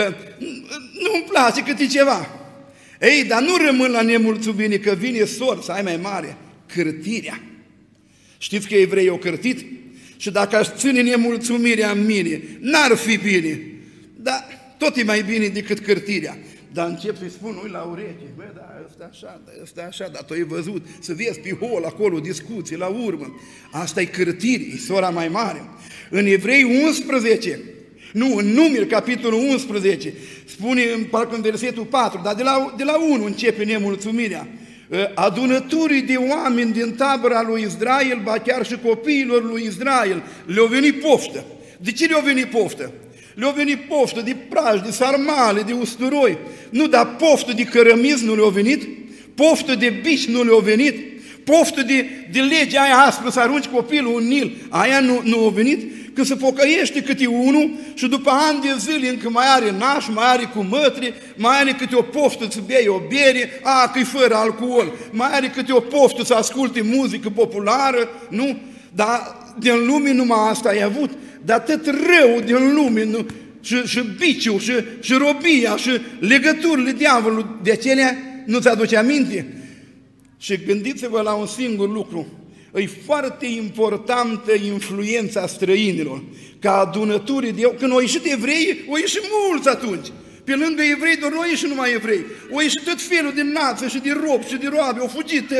Nu-mi place cât e ceva. Ei, dar nu rămân la nemulțumire, că vine sorța, ai mai mare, cârtirea. Știți că evreii au cârtit? Și dacă aș ține nemulțumirea în mine, n-ar fi bine, dar tot e mai bine decât cârtirea. Dar încep să-i spun, ui la ureche, bă, da, ăsta așa, dar tu ai văzut, să vezi pe hol acolo, discuții, la urmă. Asta e cârtire, e sora mai mare. În Evrei 11, în Numeri, capitolul 11, spune, parcă în versetul 4, dar de la 1 începe nemulțumirea. Adunăturii de oameni din tabăra lui Israel, ba chiar și copiilor lui Israel, le-au venit poftă. De ce le-au venit poftă? Le-au venit poftă de praj, de sarmale, de usturoi. Nu, dar poftă de cărămizi nu le-au venit, poftă de bici nu le-au venit, poftă de legea aia aspră să arunci copilul în Nil, aia nu a venit, că se pocăiește câte unul și după ani de zile încă mai are naș, mai are cu mătri, mai are câte o poftă să bei o bere, că-i fără alcool, mai are câte o poftă să asculte muzică populară, nu? Dar din lume numai asta ai avut, dar tot rău din lume, nu? Și biciul, și robia, și legăturile diavolului, de acelea nu-ți aduce aminte? Și gândiți-vă la un singur lucru, e foarte importantă influența străinilor, ca adunături de... Când au ieșit evrei, au ieșit mulți atunci. Pe lângă evrei, doar nu au ieșit numai evrei. Au ieșit tot felul de nații și de robi și de roabe, au fugit toți.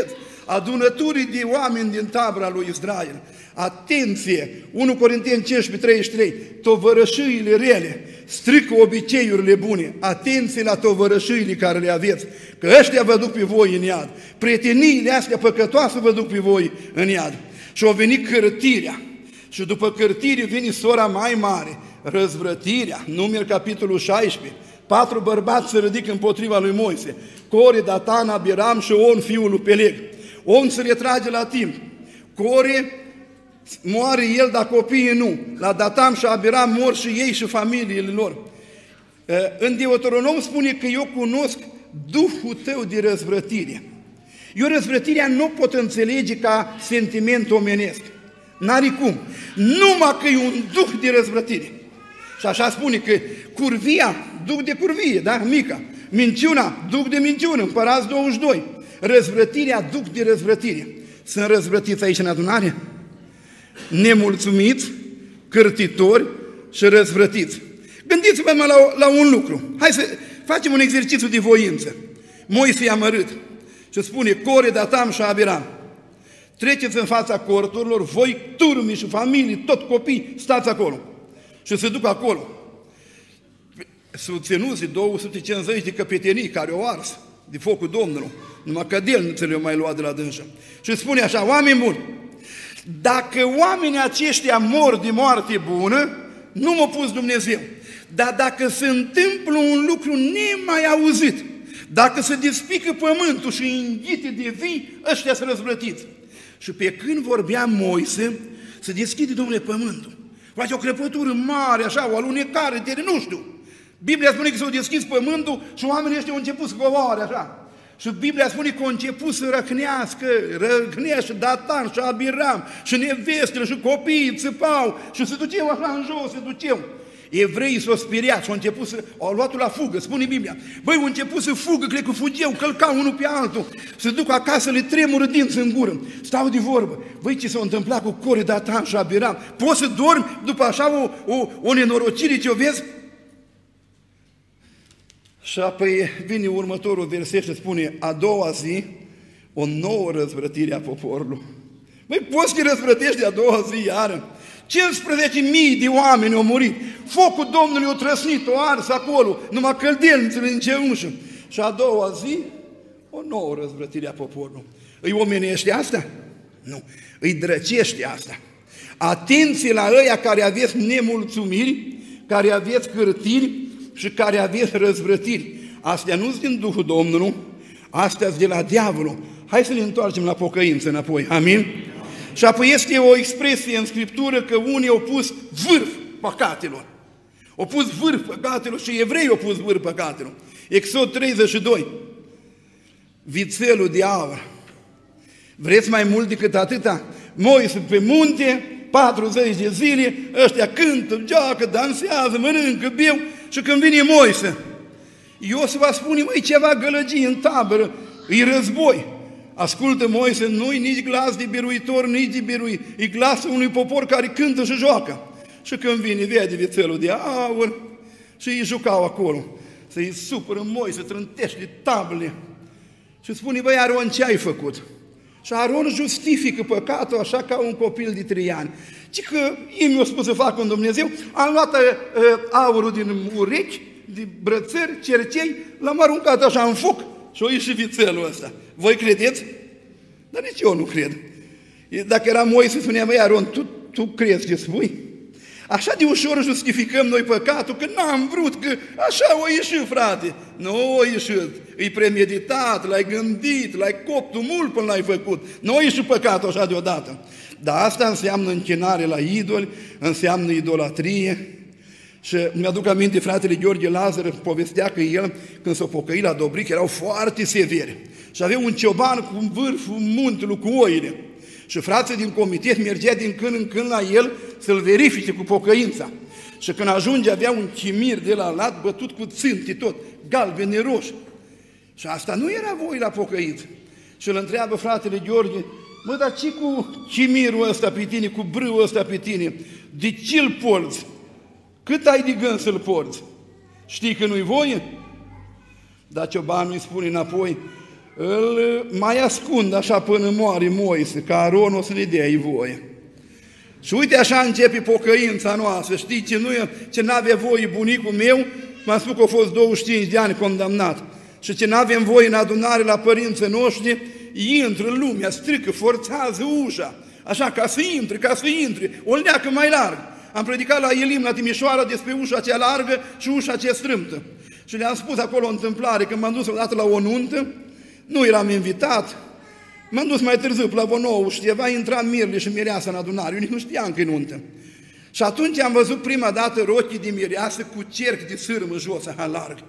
adunăturii de oameni din tabăra lui Israel. Atenție! 1 Corinteni 15:33, tovărășiile rele strică obiceiurile bune. Atenție la tovărășiile care le aveți, că ăștia vă duc pe voi în iad. Prieteniile astea păcătoase vă duc pe voi în iad. Și a venit cârtirea. Și după cârtire vine sora mai mare, răzvrătirea, Numeri capitolul 16. 4 bărbați se ridică împotriva lui Moise, Core, Datan, Abiram și On, fiul lui Peleg. On se retrage la timp. Core moare el, dar copiii nu. La Datan și Abiram mor și ei și familiile lor. În Deuteronom spune că eu cunosc duhul tău de răzvrătire. Eu răzvrătirea nu pot înțelege ca sentiment omenesc. N-are cum. Numai că e un duh de răzvrătire. Și așa spune că curvia, duc de curvie, da? Mica. Minciuna, duc de minciună, Împărați 22. Răzvrătirea, duc de răzvrătire. Sunt răzvrătiți aici în adunare? Nemulțumiți, cârtitori și răzvrătiți. Gândiți-vă la un lucru. Hai să facem un exercițiu de voință. Moise i-a amărât și spune, Core, Datam și Abiram, treceți în fața corturilor, voi turmi și familii, tot copii, stați acolo. Și se duc acolo. Susținuți 250 de căpetenii care au ars de focul Domnului, numai că delnițele le-au mai luat de la dânsă. Și spune așa, oameni buni, dacă oamenii aceștia mor de moarte bună, nu m-a pus Dumnezeu. Dar dacă se întâmplă un lucru nemai auzit, dacă se despică pământul și înghite de vii, ăștia sunt răzvrătiți. Și pe când vorbea Moise, se deschide, Domnule, pământul. Face o crăpătură mare, așa, o alunecare, nu știu. Biblia spune că s-a deschis pământul și oamenii ăștia au început să coboare, așa. Și Biblia spune că au început să răcnea și Datan și Abiram și nevestele și copiii țipau și se duceau așa în jos, se duceau. Evreii s-au speriat și au luat-o la fugă, spune Biblia. Băi, au început să fugă, cred că fugeau, călcau unul pe altul, se duc acasă, le tremură dinți în gură, stau de vorbă. Băi, ce s-a întâmplat cu Core, Datan și Abiram? Poți să dormi după așa o nenorocire ce o vezi? Și apoi vine următorul verset și spune, a doua zi, o nouă răzvrătire a poporului. Băi, poți să răzvrătești de a doua zi iară? 15.000 de oameni au murit. Focul Domnului a trăsnit, o ars acolo, numai căldelnițele în ceușă. Și a doua zi, o nouă răzvrătire a poporului. Îi omenește asta? Nu. Îi drăcește asta. Atenție la ăia care aveți nemulțumiri, care aveți cârtiri și care aveți răzvrătiri. Astea nu sunt din Duhul Domnului, astea sunt de la diavolul. Hai să ne întoarcem la pocăință înapoi. Amin? Și apoi este o expresie în Scriptură că unii au pus vârf păcatelor. Au pus vârf păcatelor și evreii au pus vârf păcatelor. Exod 32. Vițelul de aur. Vreți mai mult decât atâta? Moise pe munte, 40 de zile, ăștia cântă, joacă, dansează, mănâncă, beau și când vine Moise, Iosua spune, măi, ceva gălăgie în tabără, e război. Ascultă Moise, nu-i nici glas de biruitor, nici de birui, e glasul unui popor care cântă și joacă. Și când vine, vede vițelul de aur și îi jucau acolo. Să-i supără Moise, trântește tablele. Și spune, băi, Aron, ce ai făcut? Și Aron justifică păcatul așa ca un copil de 3 ani. Ci că ei mi-au spus să fac un Dumnezeu, am luat aurul din urechi, de brățări, cercei, l-am aruncat așa în foc și o ieși vițelul ăsta. Voi credeți? Dar nici eu nu cred. Dacă era Moise, spunea, măi, Aron, tu crezi ce spui? Așa de ușor justificăm noi păcatul, că n-am vrut, că așa o ieșit, frate. Nu o ieșit, e premeditat, l-ai gândit, l-ai copt mult până l-ai făcut. Nu o ieșit păcatul așa deodată. Dar asta înseamnă închinare la idoli, înseamnă idolatrie. Și mi-aduc aminte, fratele Gheorghe Lazar povestea că el, când s-a pocăit la Dobric, erau foarte severe. Și avea un cioban cu vârful muntelui, cu oile. Și frații din comitet mergea din când în când la el să-l verifice cu pocăința. Și când ajunge avea un chimir de la lat bătut cu țânti tot, galbene roșii. Și asta nu era voi la pocăit. Și îl întreabă fratele Gheorghe, mă, dar ce cu chimirul ăsta pe tine, cu brâul ăsta pe tine? De ce-l porți? Cât ai de gând să-l porți? Știi că nu-i voie? Dar ciobanul îi spune înapoi, îl mai ascund așa până moare Moise, că Aron o să ne dea voie. Și uite așa începe pocăința noastră. Știi ce n-avea voie bunicul meu? M-am spus că a fost 25 de ani condamnat. Și ce n-avem voie în adunare la părinții noștri, intră în lumea, strică, forțează ușa. Așa, ca să intre, o leacă mai larg. Am predicat la Elim, la Timișoara, despre ușa cea largă și ușa cea strâmtă. Și le-am spus acolo o întâmplare, când m-am dus odată la o nuntă, nu eram invitat, m-am dus mai târziu, la vreo 9 și ceva, intra Mirle și mireasa în adunare, eu nici nu știam că e nuntă. Și atunci am văzut prima dată rochii de mireasă cu cerc de sârmă jos, așa larg.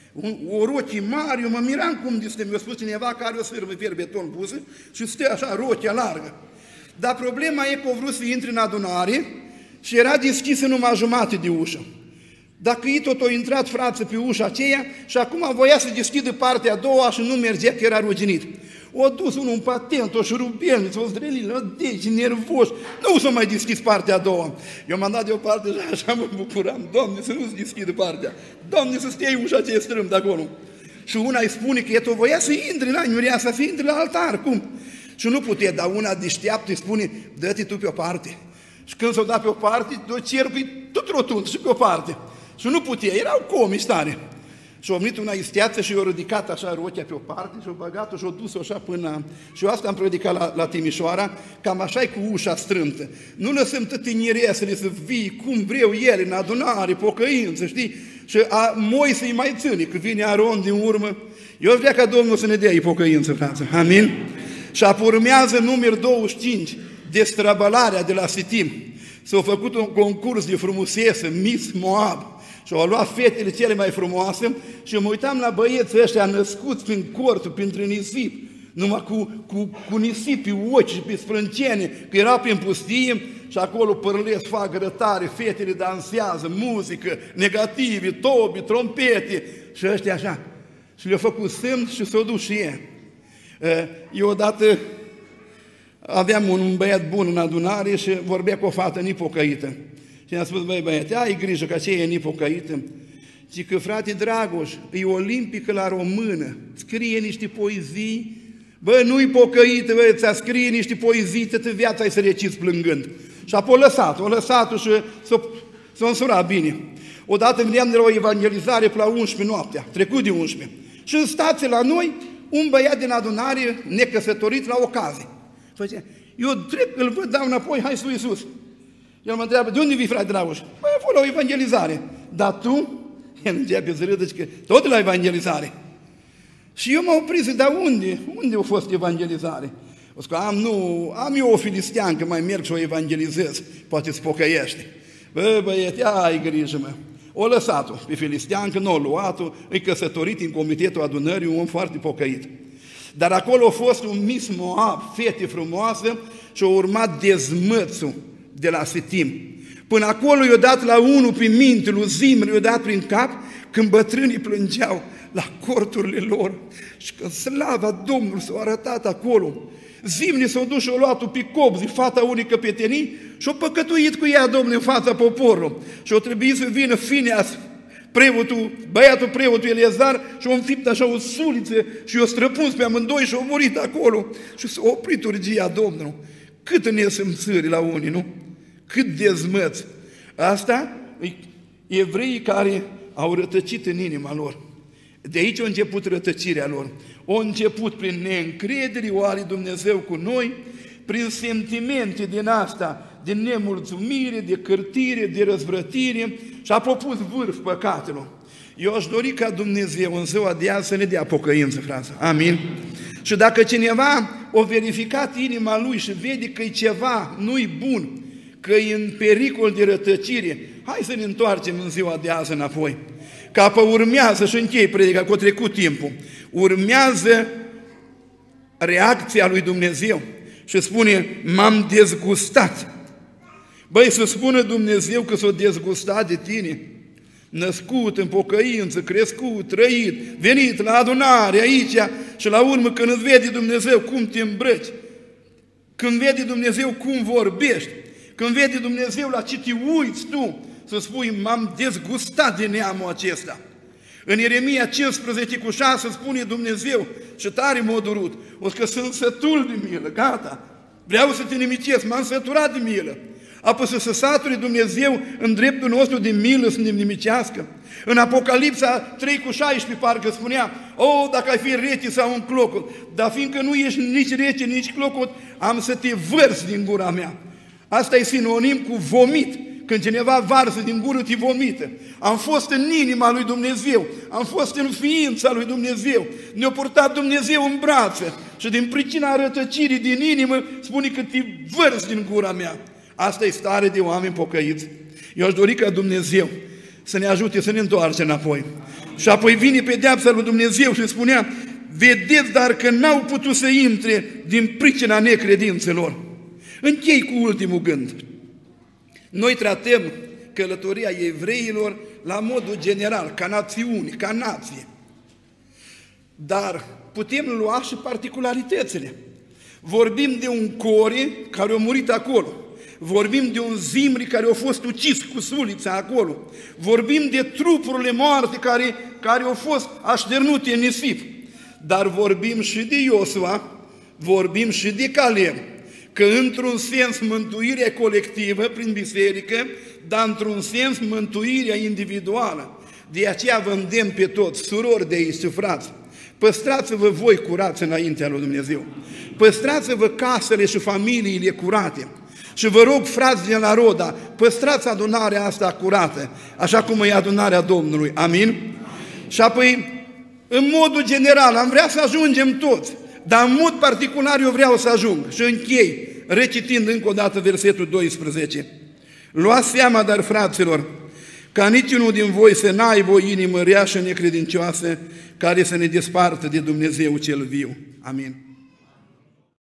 O rochie mare, eu mă miram cum de mi-a spus cineva că are o sârmă fierbeton pusă și stă așa rochia largă. Dar problema e că au vrut să intre în adunare și era deschisă numai jumate de ușă. Dacă ei tot au intrat frață pe ușa aceea și acum voia să deschidă partea a doua și nu mergea că era ruginit. O dus unul un patent, o șurubelniță, o zdrelină, deci nervoși, nu s-a mai deschis partea a doua. Eu m-am dat deoparte și așa mă bucuram, Doamne, să nu-ți deschidă partea, Doamne, să stea ușa aceea strâmtă acolo. Și una îi spune că el voia să intre, n-ai mireasa, să intre la altar, cum? Și nu putea, dar una deșteaptă îi spune, dă-te tu pe o parte. Și când s-o dat pe o parte, o cercui tot rotund și pe o parte. Și nu putea, erau comici tare. Și-a venit una isteață și i-a ridicat așa rochea pe o parte și-a băgat-o și-a dus-o așa până... Și eu asta am predicat la Timișoara, cam așa-i cu ușa strâmtă. Nu lăsăm tătinieresele să vii cum vreau ele, în adunare, pocăință, știi? Și Moise-i mai ține, că vine Aron din urmă. Eu vrea ca Domnul să ne dea pocăință, frate. Amin? Și urmează număr 25, destrăbălarea de la Sitim. S-a făcut un concurs de frumusețe, Miss Moab. Și au luat fetele cele mai frumoase și mă uitam la băieții ăștia născuți prin cortul, printre nisip, numai cu nisip pe ochi și pe sprâncene, că era prin pustie și acolo părlesc, fac grătare, fetele dansează, muzică, negative, tobi, trompete și ăștia așa. Și le-au făcut semn și s-au dus și ei. Eu odată aveam un băiat bun în adunare și vorbea cu o fată nepocăită. Și i-am spus, băi băiete, ai grijă că aceea e nepocăită. Și că, frate Dragoș, e olimpică la română, scrie niște poezii, bă, nu-i pocăită, bă, ți-a scrie niște poezii, toată viața ai să reciți plângând. Și apoi o lăsat-o și s-a însurat bine. Odată veneam de la o evangelizare pe la 11 noaptea, trecut de 11. Și în stație la noi, un băiat din adunare necăsătorit la ocazie. Făcea, eu trec, îl văd, dau înapoi, hai sus Iisus. El mă întreabă, de unde vii, frate Dragoș? Păi, a fost la o evangelizare. Dar tu? El începe să râdă, că tot la evangelizare. Și eu m-am oprit, dar unde? Unde a fost evangelizare? O să am eu o filisteancă, mai merg și o evangelizez, poate îți pocăiește. Bă, băiete, ai grijă, mă. O lăsat-o pe filisteancă, nu o luat-o, e căsătorit în comitetul adunării, un om foarte pocăit. Dar acolo a fost un Miss Moab, fete frumoasă, și a urmat dezmățul de la Sitim. Până acolo i-a dat la unul prin minte, lui Zimri i-a dat prin cap, când bătrânii plângeau la corturile lor și când slava Domnului s-a arătat acolo. Zimri s-a dus și a luat-o pe copzi, fata unei căpetenii, și a păcătuit cu ea, Domnule, în fața poporului. Și a trebuit să vină Fineas, băiatul preotul Eleazar, și a înfipt așa o suliță și i-a străpuns pe amândoi și a murit acolo. Și s-a oprit urgia Domnului. Cât nesimțări la unii, nu? Cât dezmăți. Asta e evreii care au rătăcit în inima lor. De aici a început rătăcirea lor. A început prin neîncredere, o are Dumnezeu cu noi, prin sentimente din asta, de nemulțumire, de cârtire, de răzvrătire și a propus vârf păcatelor. Eu aș dori ca Dumnezeu în ziua de azi să ne dea pocăință, frate. Amin? Și dacă cineva a verificat inima lui și vede că e ceva nu-i bun, că e în pericol de rătăcire, hai să ne întoarcem în ziua de azi înapoi. Că apă urmează, și închei predica, că a trecut timpul, urmează reacția lui Dumnezeu și spune, m-am dezgustat. Băi, să spună Dumnezeu că s-a dezgustat de tine, născut în pocăință, crescut, trăit, venit la adunare aici și la urmă când îți vede Dumnezeu cum te îmbrăci, când vede Dumnezeu cum vorbești, când vede Dumnezeu la ce te uiți tu, să spui, m-am dezgustat de neamul acesta. În Ieremia 15:6 spune Dumnezeu, și tare m-a durut, o că sunt sătul de milă, gata, vreau să te nimicesc, m-am săturat de milă. Apoi să se sature Dumnezeu în dreptul nostru de milă să ne nimicească. În Apocalipsa 3:16 parcă spunea, dacă ai fi rece sau un clocot, dar fiindcă nu ești nici rece, nici clocot, am să te vărs din gura mea. Asta e sinonim cu vomit. Când cineva varsă din gură, te vomită. Am fost în inima lui Dumnezeu, am fost în ființa lui Dumnezeu, ne-a purtat Dumnezeu în brațe și din pricina rătăcirii din inimă spune că te vărs din gura mea. Asta e stare de oameni pocăiți. Eu aș dori ca Dumnezeu să ne ajute să ne întoarcem înapoi. Și apoi vine pedeapsa lui Dumnezeu și spunea, vedeți dar că n-au putut să intre din pricina necredințelor. Închei cu ultimul gând. Noi tratăm călătoria evreilor la modul general, ca națiune, ca nație. Dar putem lua și particularitățile. Vorbim de un Core care a murit acolo. Vorbim de un Zimri care a fost ucis cu sulița acolo. Vorbim de trupurile moarte care au fost așternute în nisip. Dar vorbim și de Iosua, vorbim și de Caleb, că într-un sens mântuirea colectivă prin biserică, dar într-un sens mântuirea individuală. De aceea vă îndemn pe toți, surori de aici și frați, păstrați-vă voi curați înaintea lui Dumnezeu. Păstrați-vă casele și familiile curate. Și vă rog, frați din la Roda, păstrați adunarea asta curată, așa cum e adunarea Domnului. Amin? Și apoi, în modul general, am vrea să ajungem toți, dar în mod particular eu vreau să ajung. Și închei, recitind încă o dată versetul 12. Luați seama, dar, fraților, ca niciunul din voi să n-aibă o inimă rea și necredincioasă care să ne despartă de Dumnezeu cel viu. Amin.